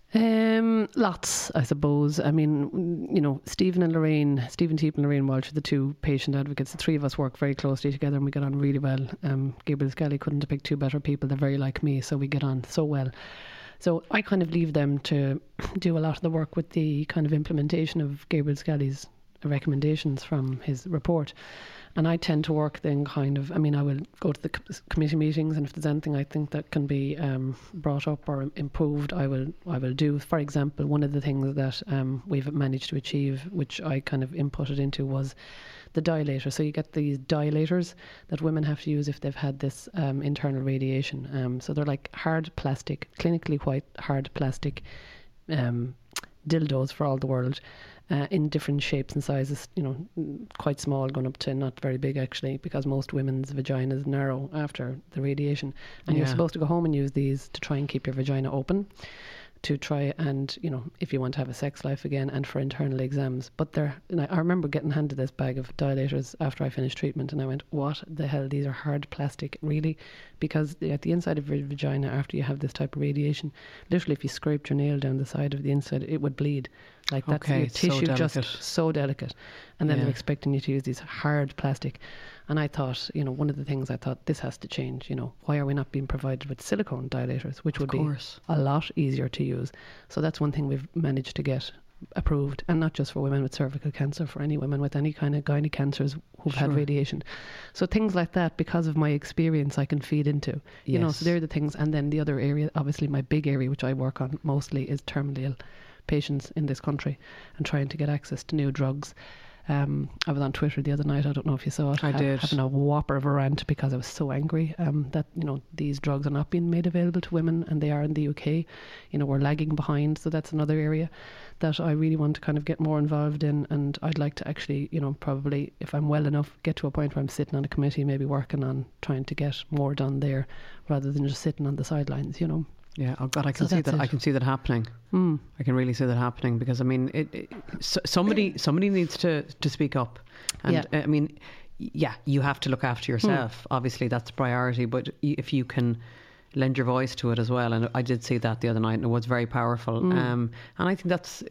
Lots, I suppose. I mean, Stephen Teep and Lorraine Walsh are the two patient advocates. The three of us work very closely together and we get on really well. Gabriel Scally couldn't have picked two better people. They're very like me, so we get on so well. So I kind of leave them to do a lot of the work with the kind of implementation of Gabriel Scally's recommendations from his report. And I tend to work then I will go to the committee meetings, and if there's anything I think that can be brought up or improved, I will do. For example, one of the things that we've managed to achieve, which I kind of inputted into, was the dilator. So you get these dilators that women have to use if they've had this internal radiation. So they're like hard plastic, clinically white hard plastic dildos for all the world. In different shapes and sizes, quite small going up to not very big actually, because most women's vaginas narrow after the radiation, and you're supposed to go home and use these to try and keep your vagina open, to try and, if you want to have a sex life again, and for internal exams. But I remember getting handed this bag of dilators after I finished treatment, and I went, what the hell, these are hard plastic, really? Because at the inside of your vagina, after you have this type of radiation, literally if you scraped your nail down the side of the inside, it would bleed. Like that's your tissue, just so delicate. And then they're expecting you to use these hard plastic. And I thought, one of the things I thought, this has to change. Why are we not being provided with silicone dilators, which would be a lot easier to use? So that's one thing we've managed to get approved, and not just for women with cervical cancer, for any women with any kind of gynae cancers who've had radiation. So things like that, because of my experience, I can feed into. So they're the things. And then the other area, obviously my big area, which I work on mostly, is terminally ill patients in this country and trying to get access to new drugs. I was on Twitter the other night, I don't know if you saw it. I did. Having a whopper of a rant because I was so angry that, these drugs are not being made available to women, and they are in the UK. We're lagging behind. So that's another area that I really want to kind of get more involved in. And I'd like to actually, probably, if I'm well enough, get to a point where I'm sitting on a committee, maybe working on trying to get more done there rather than just sitting on the sidelines, Yeah, oh God, I can see that. I can see that happening. I can really see that happening, because I mean, somebody needs to speak up, and I mean, you have to look after yourself. Obviously, that's a priority. But if you can lend your voice to it as well, and I did see that the other night, and it was very powerful. And I think that's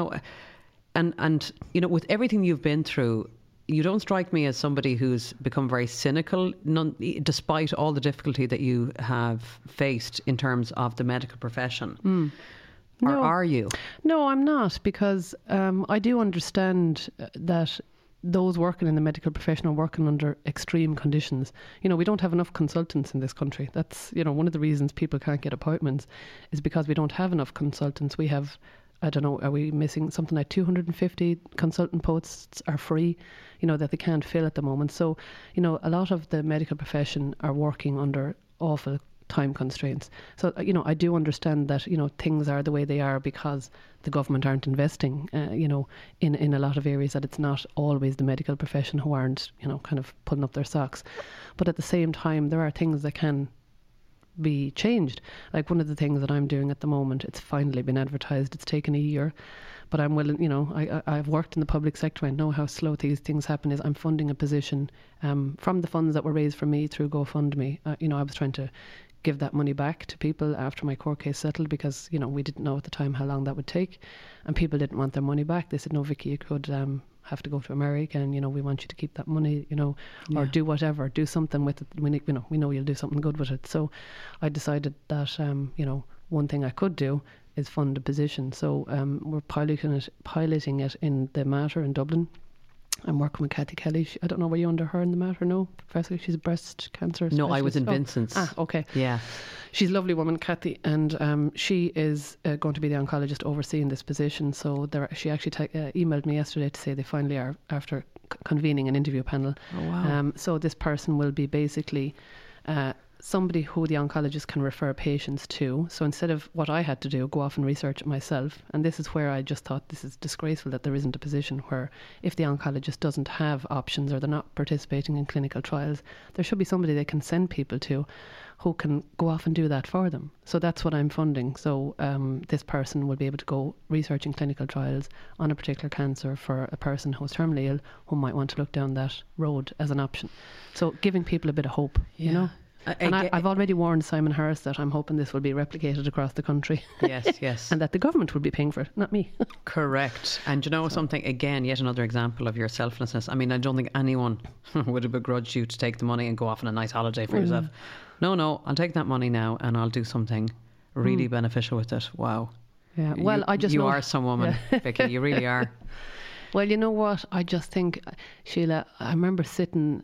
and with everything you've been through, you don't strike me as somebody who's become very cynical, despite all the difficulty that you have faced in terms of the medical profession. Or are you? No, I'm not, because I do understand that those working in the medical profession are working under extreme conditions. We don't have enough consultants in this country. That's, one of the reasons people can't get appointments is because we don't have enough consultants. We have, I don't know, are we missing something like 250 consultant posts are free, that they can't fill at the moment. So, a lot of the medical profession are working under awful time constraints. So, I do understand that, things are the way they are because the government aren't investing, in a lot of areas, that it's not always the medical profession who aren't, kind of pulling up their socks. But at the same time, there are things that can be changed. Like one of the things that I'm doing at the moment, it's finally been advertised. It's taken a year, but I'm willing, I've worked in the public sector. I know how slow these things happen. Is I'm funding a position from the funds that were raised for me through GoFundMe. I was trying to give that money back to people after my court case settled, because we didn't know at the time how long that would take, and people didn't want their money back. They said, no, Vicky, you could have to go to America, and we want you to keep that money, or do whatever, do something with it. We know you'll do something good with it. So I decided that one thing I could do is fund a position. So we're piloting it in the Mater in Dublin, I'm working with Kathy Kelly. I don't know, were you under her in the matter? No, Professor, she's a breast cancer No, I was in specialist. Vincent's. Ah, okay. Yeah. She's a lovely woman, Kathy, and she is going to be the oncologist overseeing this position. So she actually emailed me yesterday to say they finally are after convening an interview panel. Oh, wow. So this person will be basically somebody who the oncologist can refer patients to. So instead of what I had to do, go off and research it myself, and this is where I just thought this is disgraceful that there isn't a position where if the oncologist doesn't have options or they're not participating in clinical trials, there should be somebody they can send people to who can go off and do that for them. So that's what I'm funding. So this person will be able to go researching clinical trials on a particular cancer for a person who's terminally ill who might want to look down that road as an option. So giving people a bit of hope, you know. And I've already warned Simon Harris that I'm hoping this will be replicated across the country. Yes. And that the government will be paying for it, not me. Correct. And you know something, again, yet another example of your selflessness. I mean, I don't think anyone would have begrudged you to take the money and go off on a nice holiday for yourself. No, I'll take that money now and I'll do something really beneficial with it. Wow. Yeah. Well, you are some woman, Vicky. You really are. Well, you know what? I just think, Sheila, I remember sitting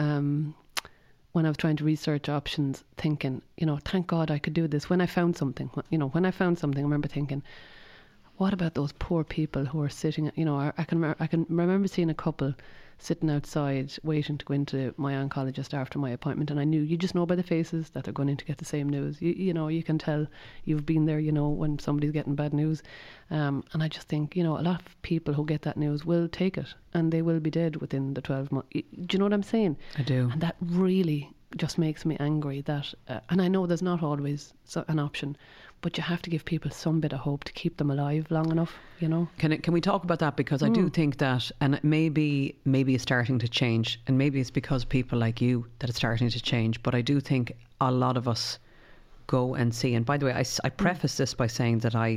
when I was trying to research options, thinking, you know, thank God I could do this. When I found something, I remember thinking, what about those poor people who are sitting, you know, I can remember seeing a couple sitting outside waiting to go into my oncologist after my appointment, and I knew, you just know by the faces that they're going in to get the same news. You know, you can tell you've been there, you know, when somebody's getting bad news. And I just think, you know, a lot of people who get that news will take it and they will be dead within the 12 months. Do you know what I'm saying? I do. And that really just makes me angry that, and I know there's not always an option, but you have to give people some bit of hope to keep them alive long enough, you know. Can we talk about that? Because I do think that, and maybe it's starting to change, and maybe it's because of people like you that it's starting to change, but I do think a lot of us go and see, and by the way, I preface this by saying that I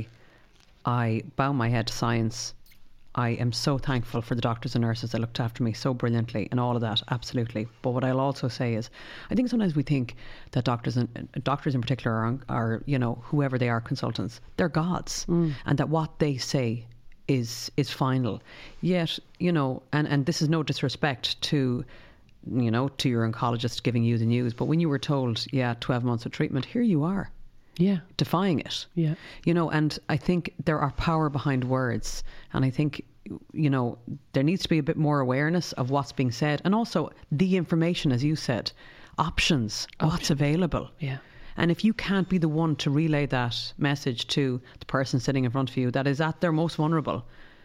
bow my head to science. I am so thankful for the doctors and nurses that looked after me so brilliantly and all of that, absolutely. But what I'll also say is, I think sometimes we think that doctors in particular are, you know, whoever they are, consultants, they're gods, and that what they say is final. Yet, you know, and this is no disrespect to, you know, to your oncologist giving you the news, but when you were told, 12 months of treatment, here you are. Yeah. Defying it. Yeah. You know, and I think there are power behind words. And I think, you know, there needs to be a bit more awareness of what's being said. And also the information, as you said, options. What's available. Yeah. And if you can't be the one to relay that message to the person sitting in front of you that is at their most vulnerable,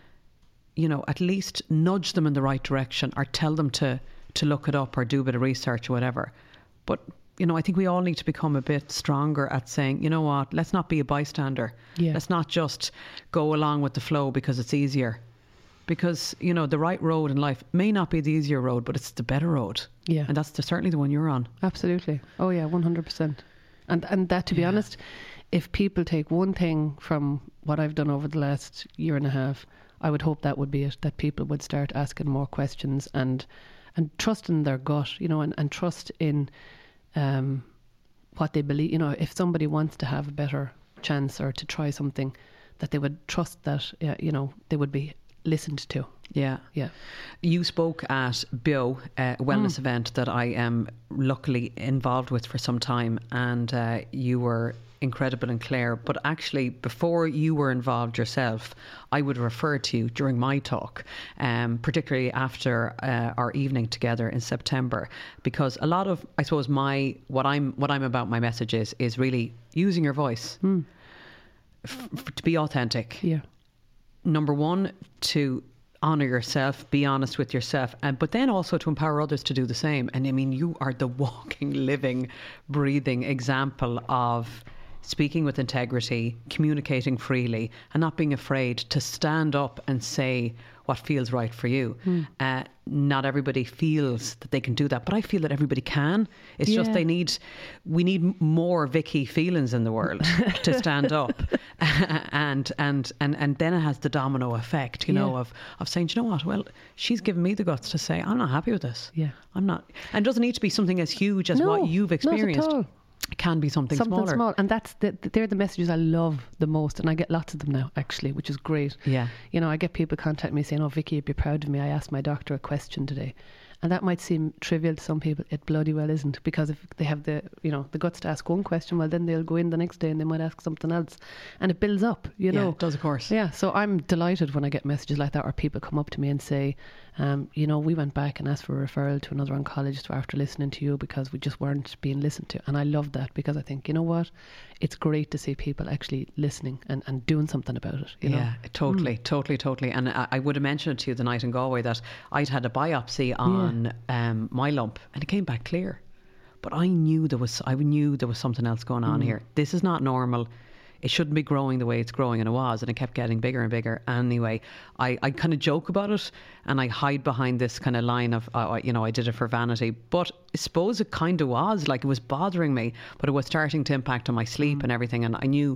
you know, at least nudge them in the right direction or tell them to look it up or do a bit of research or whatever. But you know, I think we all need to become a bit stronger at saying, you know what, let's not be a bystander. Yeah. Let's not just go along with the flow because it's easier. Because, you know, the right road in life may not be the easier road, but it's the better road. Yeah. And that's certainly the one you're on. Absolutely. Oh yeah, 100%. And that, to be honest, if people take one thing from what I've done over the last year and a half, I would hope that would be it, that people would start asking more questions and trust in their gut, you know, and trust in what they believe. You know, if somebody wants to have a better chance or to try something, that they would trust that, you know, they would be listened to. Yeah. You spoke at BIO, a wellness event that I am luckily involved with for some time, and you were incredible and clear. But actually, before you were involved yourself, I would refer to you during my talk, particularly after our evening together in September, because a lot of, I suppose, what I'm about, my message is really using your voice to be authentic. Yeah. Number one, to honour yourself, be honest with yourself, but then also to empower others to do the same. And I mean, you are the walking, living, breathing example of speaking with integrity, communicating freely, and not being afraid to stand up and say what feels right for you. Not everybody feels that they can do that, but I feel that everybody can. It's just we need more Vicky feelings in the world to stand up, and then it has the domino effect, you know, of saying, do you know what? Well, she's given me the guts to say, I'm not happy with this. Yeah, I'm not, and it doesn't need to be something as huge as what you've experienced. Not at all. It can be something smaller. Small, and they're the messages I love the most, and I get lots of them now, actually, which is great. Yeah. You know, I get people contact me saying, "Oh, Vicky, you'd be proud of me. I asked my doctor a question today." And that might seem trivial to some people. It bloody well isn't, because if they have the guts to ask one question, well, then they'll go in the next day and they might ask something else, and it builds up. You know, it does, of course. Yeah. So I'm delighted when I get messages like that, or people come up to me and say, we went back and asked for a referral to another oncologist after listening to you because we just weren't being listened to. And I love that, because I think, you know what, it's great to see people actually listening and doing something about it. You know? Totally. And I would have mentioned it to you the night in Galway that I'd had a biopsy on my lump, and it came back clear. But I knew there was something else going on here. This is not normal. It shouldn't be growing the way it's growing, and it was, and it kept getting bigger and bigger. Anyway, I kind of joke about it, and I hide behind this kind of line of, I did it for vanity. But I suppose it kind of was, like, it was bothering me, but it was starting to impact on my sleep and everything. And I knew,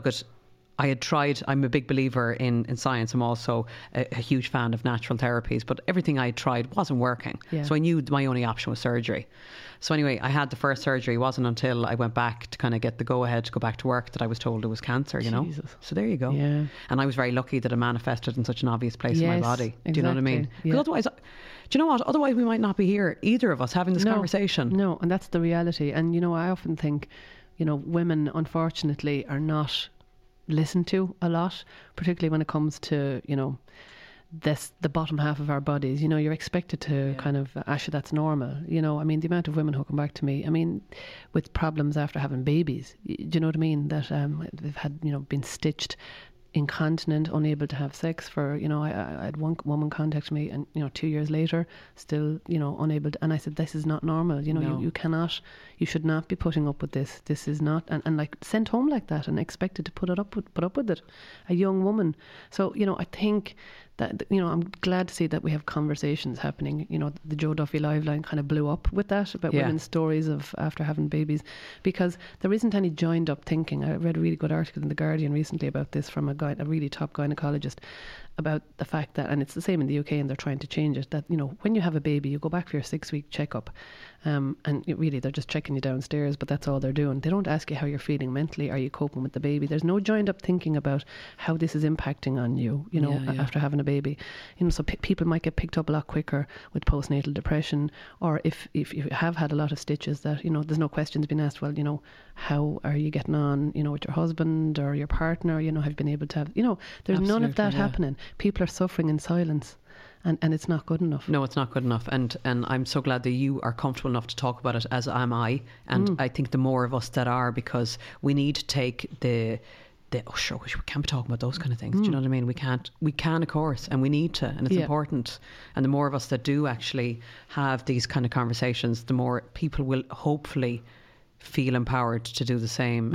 I had tried, I'm a big believer in science. I'm also a huge fan of natural therapies, but everything I had tried wasn't working. Yeah. So I knew my only option was surgery. So anyway, I had the first surgery. It wasn't until I went back to kind of get the go-ahead to go back to work that I was told it was cancer, you know. So there you go. Yeah. And I was very lucky that it manifested in such an obvious place in my body. Exactly. Do you know what I mean? Because otherwise, do you know what? Otherwise we might not be here, either of us, having this conversation. No, and that's the reality. And, you know, I often think, you know, women, unfortunately, are not listened to a lot, particularly when it comes to, you know, the bottom half of our bodies. You know, you're expected to kind of, Asha, that's normal. You know, I mean, the amount of women who come back to me, I mean, with problems after having babies, do you know what I mean? That they've had, you know, been stitched, incontinent, unable to have sex for, you know, I had one woman contact me, and, you know, 2 years later, still, you know, unable to, and I said, this is not normal. You know, you should not be putting up with this. This is not, and like sent home like that and expected to put up with it, a young woman. So, you know, I think that, you know, I'm glad to see that we have conversations happening. You know, the Joe Duffy Live line kind of blew up with that, about women's stories of after having babies, because there isn't any joined up thinking. I read a really good article in The Guardian recently about this from a really top gynecologist, about the fact that, and it's the same in the UK and they're trying to change it, that, you know, when you have a baby, you go back for your 6-week checkup, and really they're just checking you downstairs, but that's all they're doing. They don't ask you how you're feeling mentally. Are you coping with the baby? There's no joined up thinking about how this is impacting on you, you know, after having a baby. You know, so people might get picked up a lot quicker with postnatal depression, or if you have had a lot of stitches, that, you know, there's no questions being asked, well, you know, how are you getting on, you know, with your husband or your partner, you know, have you been able to have, you know, there's none of that happening. People are suffering in silence, and it's not good enough. No, it's not good enough. And I'm so glad that you are comfortable enough to talk about it, as am I. And I think the more of us that are, because we need to take we can't be talking about those kind of things. Do you know what I mean? We can, of course, and we need to, and it's important. And the more of us that do actually have these kind of conversations, the more people will hopefully feel empowered to do the same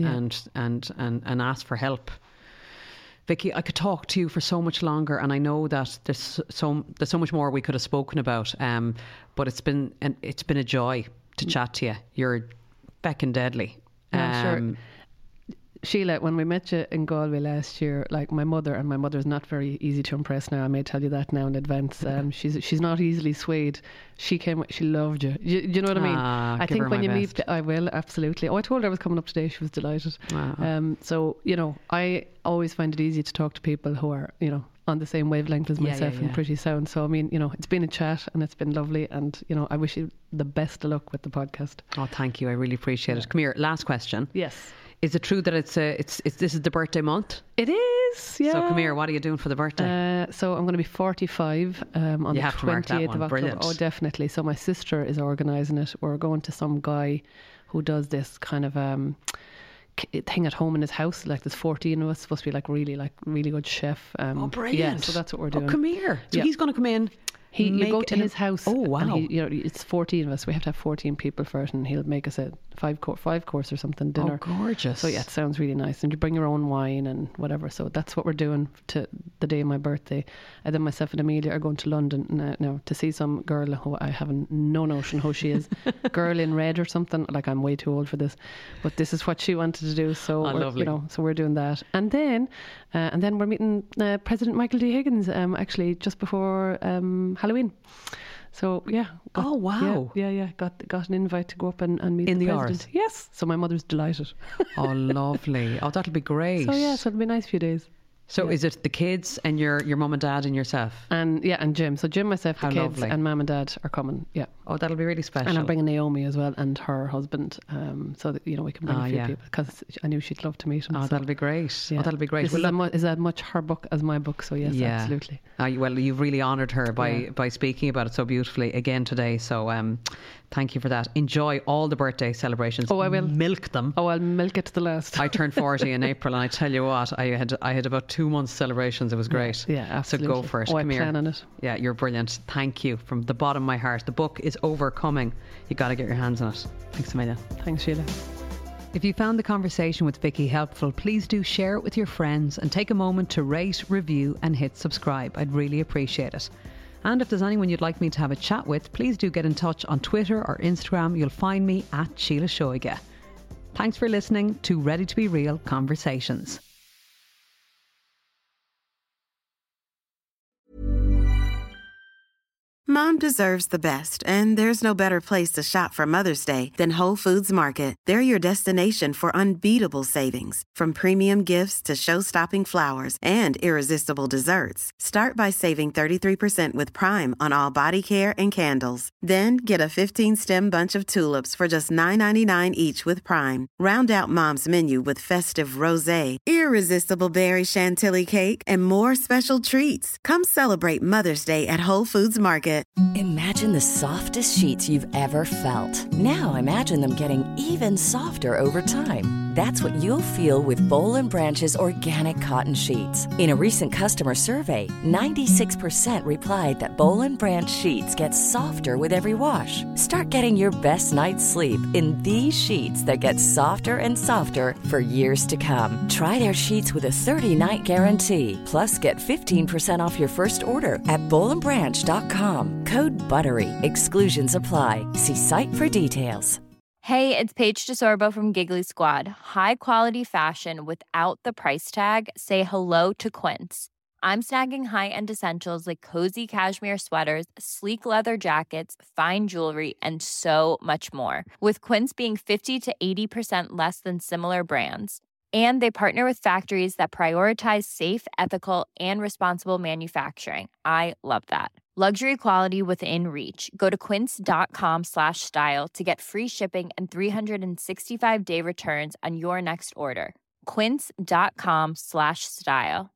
and ask for help. Vicky, I could talk to you for so much longer, and I know that there's so much more we could have spoken about. But it's been a joy to chat to you. You're becking deadly. Sure. Sheila, when we met you in Galway last year, like my mother's not very easy to impress now. I may tell you that now in advance. She's not easily swayed. She loved you. You know what I mean? I think when you meet, I will, absolutely. Oh, I told her I was coming up today. She was delighted. So, you know, I always find it easy to talk to people who are, you know, on the same wavelength as myself and pretty sound. So, I mean, you know, it's been a chat and it's been lovely, and, you know, I wish you the best of luck with the podcast. Oh, thank you. I really appreciate it. Come here, last question. Yes. Is it true that this is the birthday month? It is, yeah. So come here, what are you doing for the birthday? So I'm going to be 45 on the 28th of October. Brilliant. Oh, definitely. So my sister is organising it. We're going to some guy who does this kind of thing at home in his house. Like there's 14 of us, supposed to be like really good chef. Oh, brilliant. Yeah, so that's what we're doing. Oh, come here. So he's going to come in. You go to his house. Oh, wow. And you know, it's 14 of us. We have to have 14 people for it, and he'll make us a five course or something dinner. Oh, gorgeous. So yeah, it sounds really nice. And you bring your own wine and whatever. So that's what we're doing to the day of my birthday. And then myself and Amelia are going to London now to see some girl who I have no notion who she is. Girl in red or something. Like, I'm way too old for this, but this is what she wanted to do. So lovely. You know, so we're doing that. And then we're meeting President Michael D. Higgins actually just before Halloween. So yeah. Oh, wow. Yeah. Got an invite to go up and meet In the the president. Rs? Yes. So my mother's delighted. Oh, lovely. Oh, that'll be great. So yeah, so it'll be a nice few days. So is it the kids and your mum and dad and yourself? And Jim. So Jim, myself, the How kids, lovely. and Mum and Dad are coming. Yeah. Oh, that'll be really special. And I'm bringing Naomi as well and her husband, so that we can bring a few people, because I knew she'd love to meet him. Oh, so. that'll be great. Yeah. Oh, that'll be great. This is as much her book as my book, so yes, absolutely. Well, you've really honoured her by speaking about it so beautifully again today. So thank you for that. Enjoy all the birthday celebrations. Oh, I will. Milk them. Oh, I'll milk it to the last. I turned 40 in April, and I tell you what, I had about 2 months celebrations. It was great. Yeah, absolutely. So go for it. Oh, Come I here. plan on it. Yeah, you're brilliant. Thank you from the bottom of my heart. The book is Overcoming. You got to get your hands on it. Thanks a million. Thanks, Sheila. If you found the conversation with Vicky helpful, please do share it with your friends and take a moment to rate, review and hit subscribe. I'd really appreciate it. And if there's anyone you'd like me to have a chat with, please do get in touch on Twitter or Instagram. You'll find me at Sheila Shoiga. Thanks for listening to Ready to Be Real Conversations. Mom deserves the best, and there's no better place to shop for Mother's Day than Whole Foods Market. They're your destination for unbeatable savings, from premium gifts to show-stopping flowers and irresistible desserts. Start by saving 33% with Prime on all body care and candles. Then get a 15-stem bunch of tulips for just $9.99 each with Prime. Round out Mom's menu with festive rosé, irresistible berry chantilly cake, and more special treats. Come celebrate Mother's Day at Whole Foods Market. Imagine the softest sheets you've ever felt. Now imagine them getting even softer over time. That's what you'll feel with Boll & Branch's organic cotton sheets. In a recent customer survey, 96% replied that Boll & Branch sheets get softer with every wash. Start getting your best night's sleep in these sheets that get softer and softer for years to come. Try their sheets with a 30-night guarantee. Plus, get 15% off your first order at bollandbranch.com. Code BUTTERY. Exclusions apply. See site for details. Hey, it's Paige DeSorbo from Giggly Squad. High quality fashion without the price tag. Say hello to Quince. I'm snagging high-end essentials like cozy cashmere sweaters, sleek leather jackets, fine jewelry, and so much more. With Quince being 50 to 80% less than similar brands. And they partner with factories that prioritize safe, ethical, and responsible manufacturing. I love that. Luxury quality within reach. Go to quince.com/style to get free shipping and 365-day returns on your next order. Quince.com/style.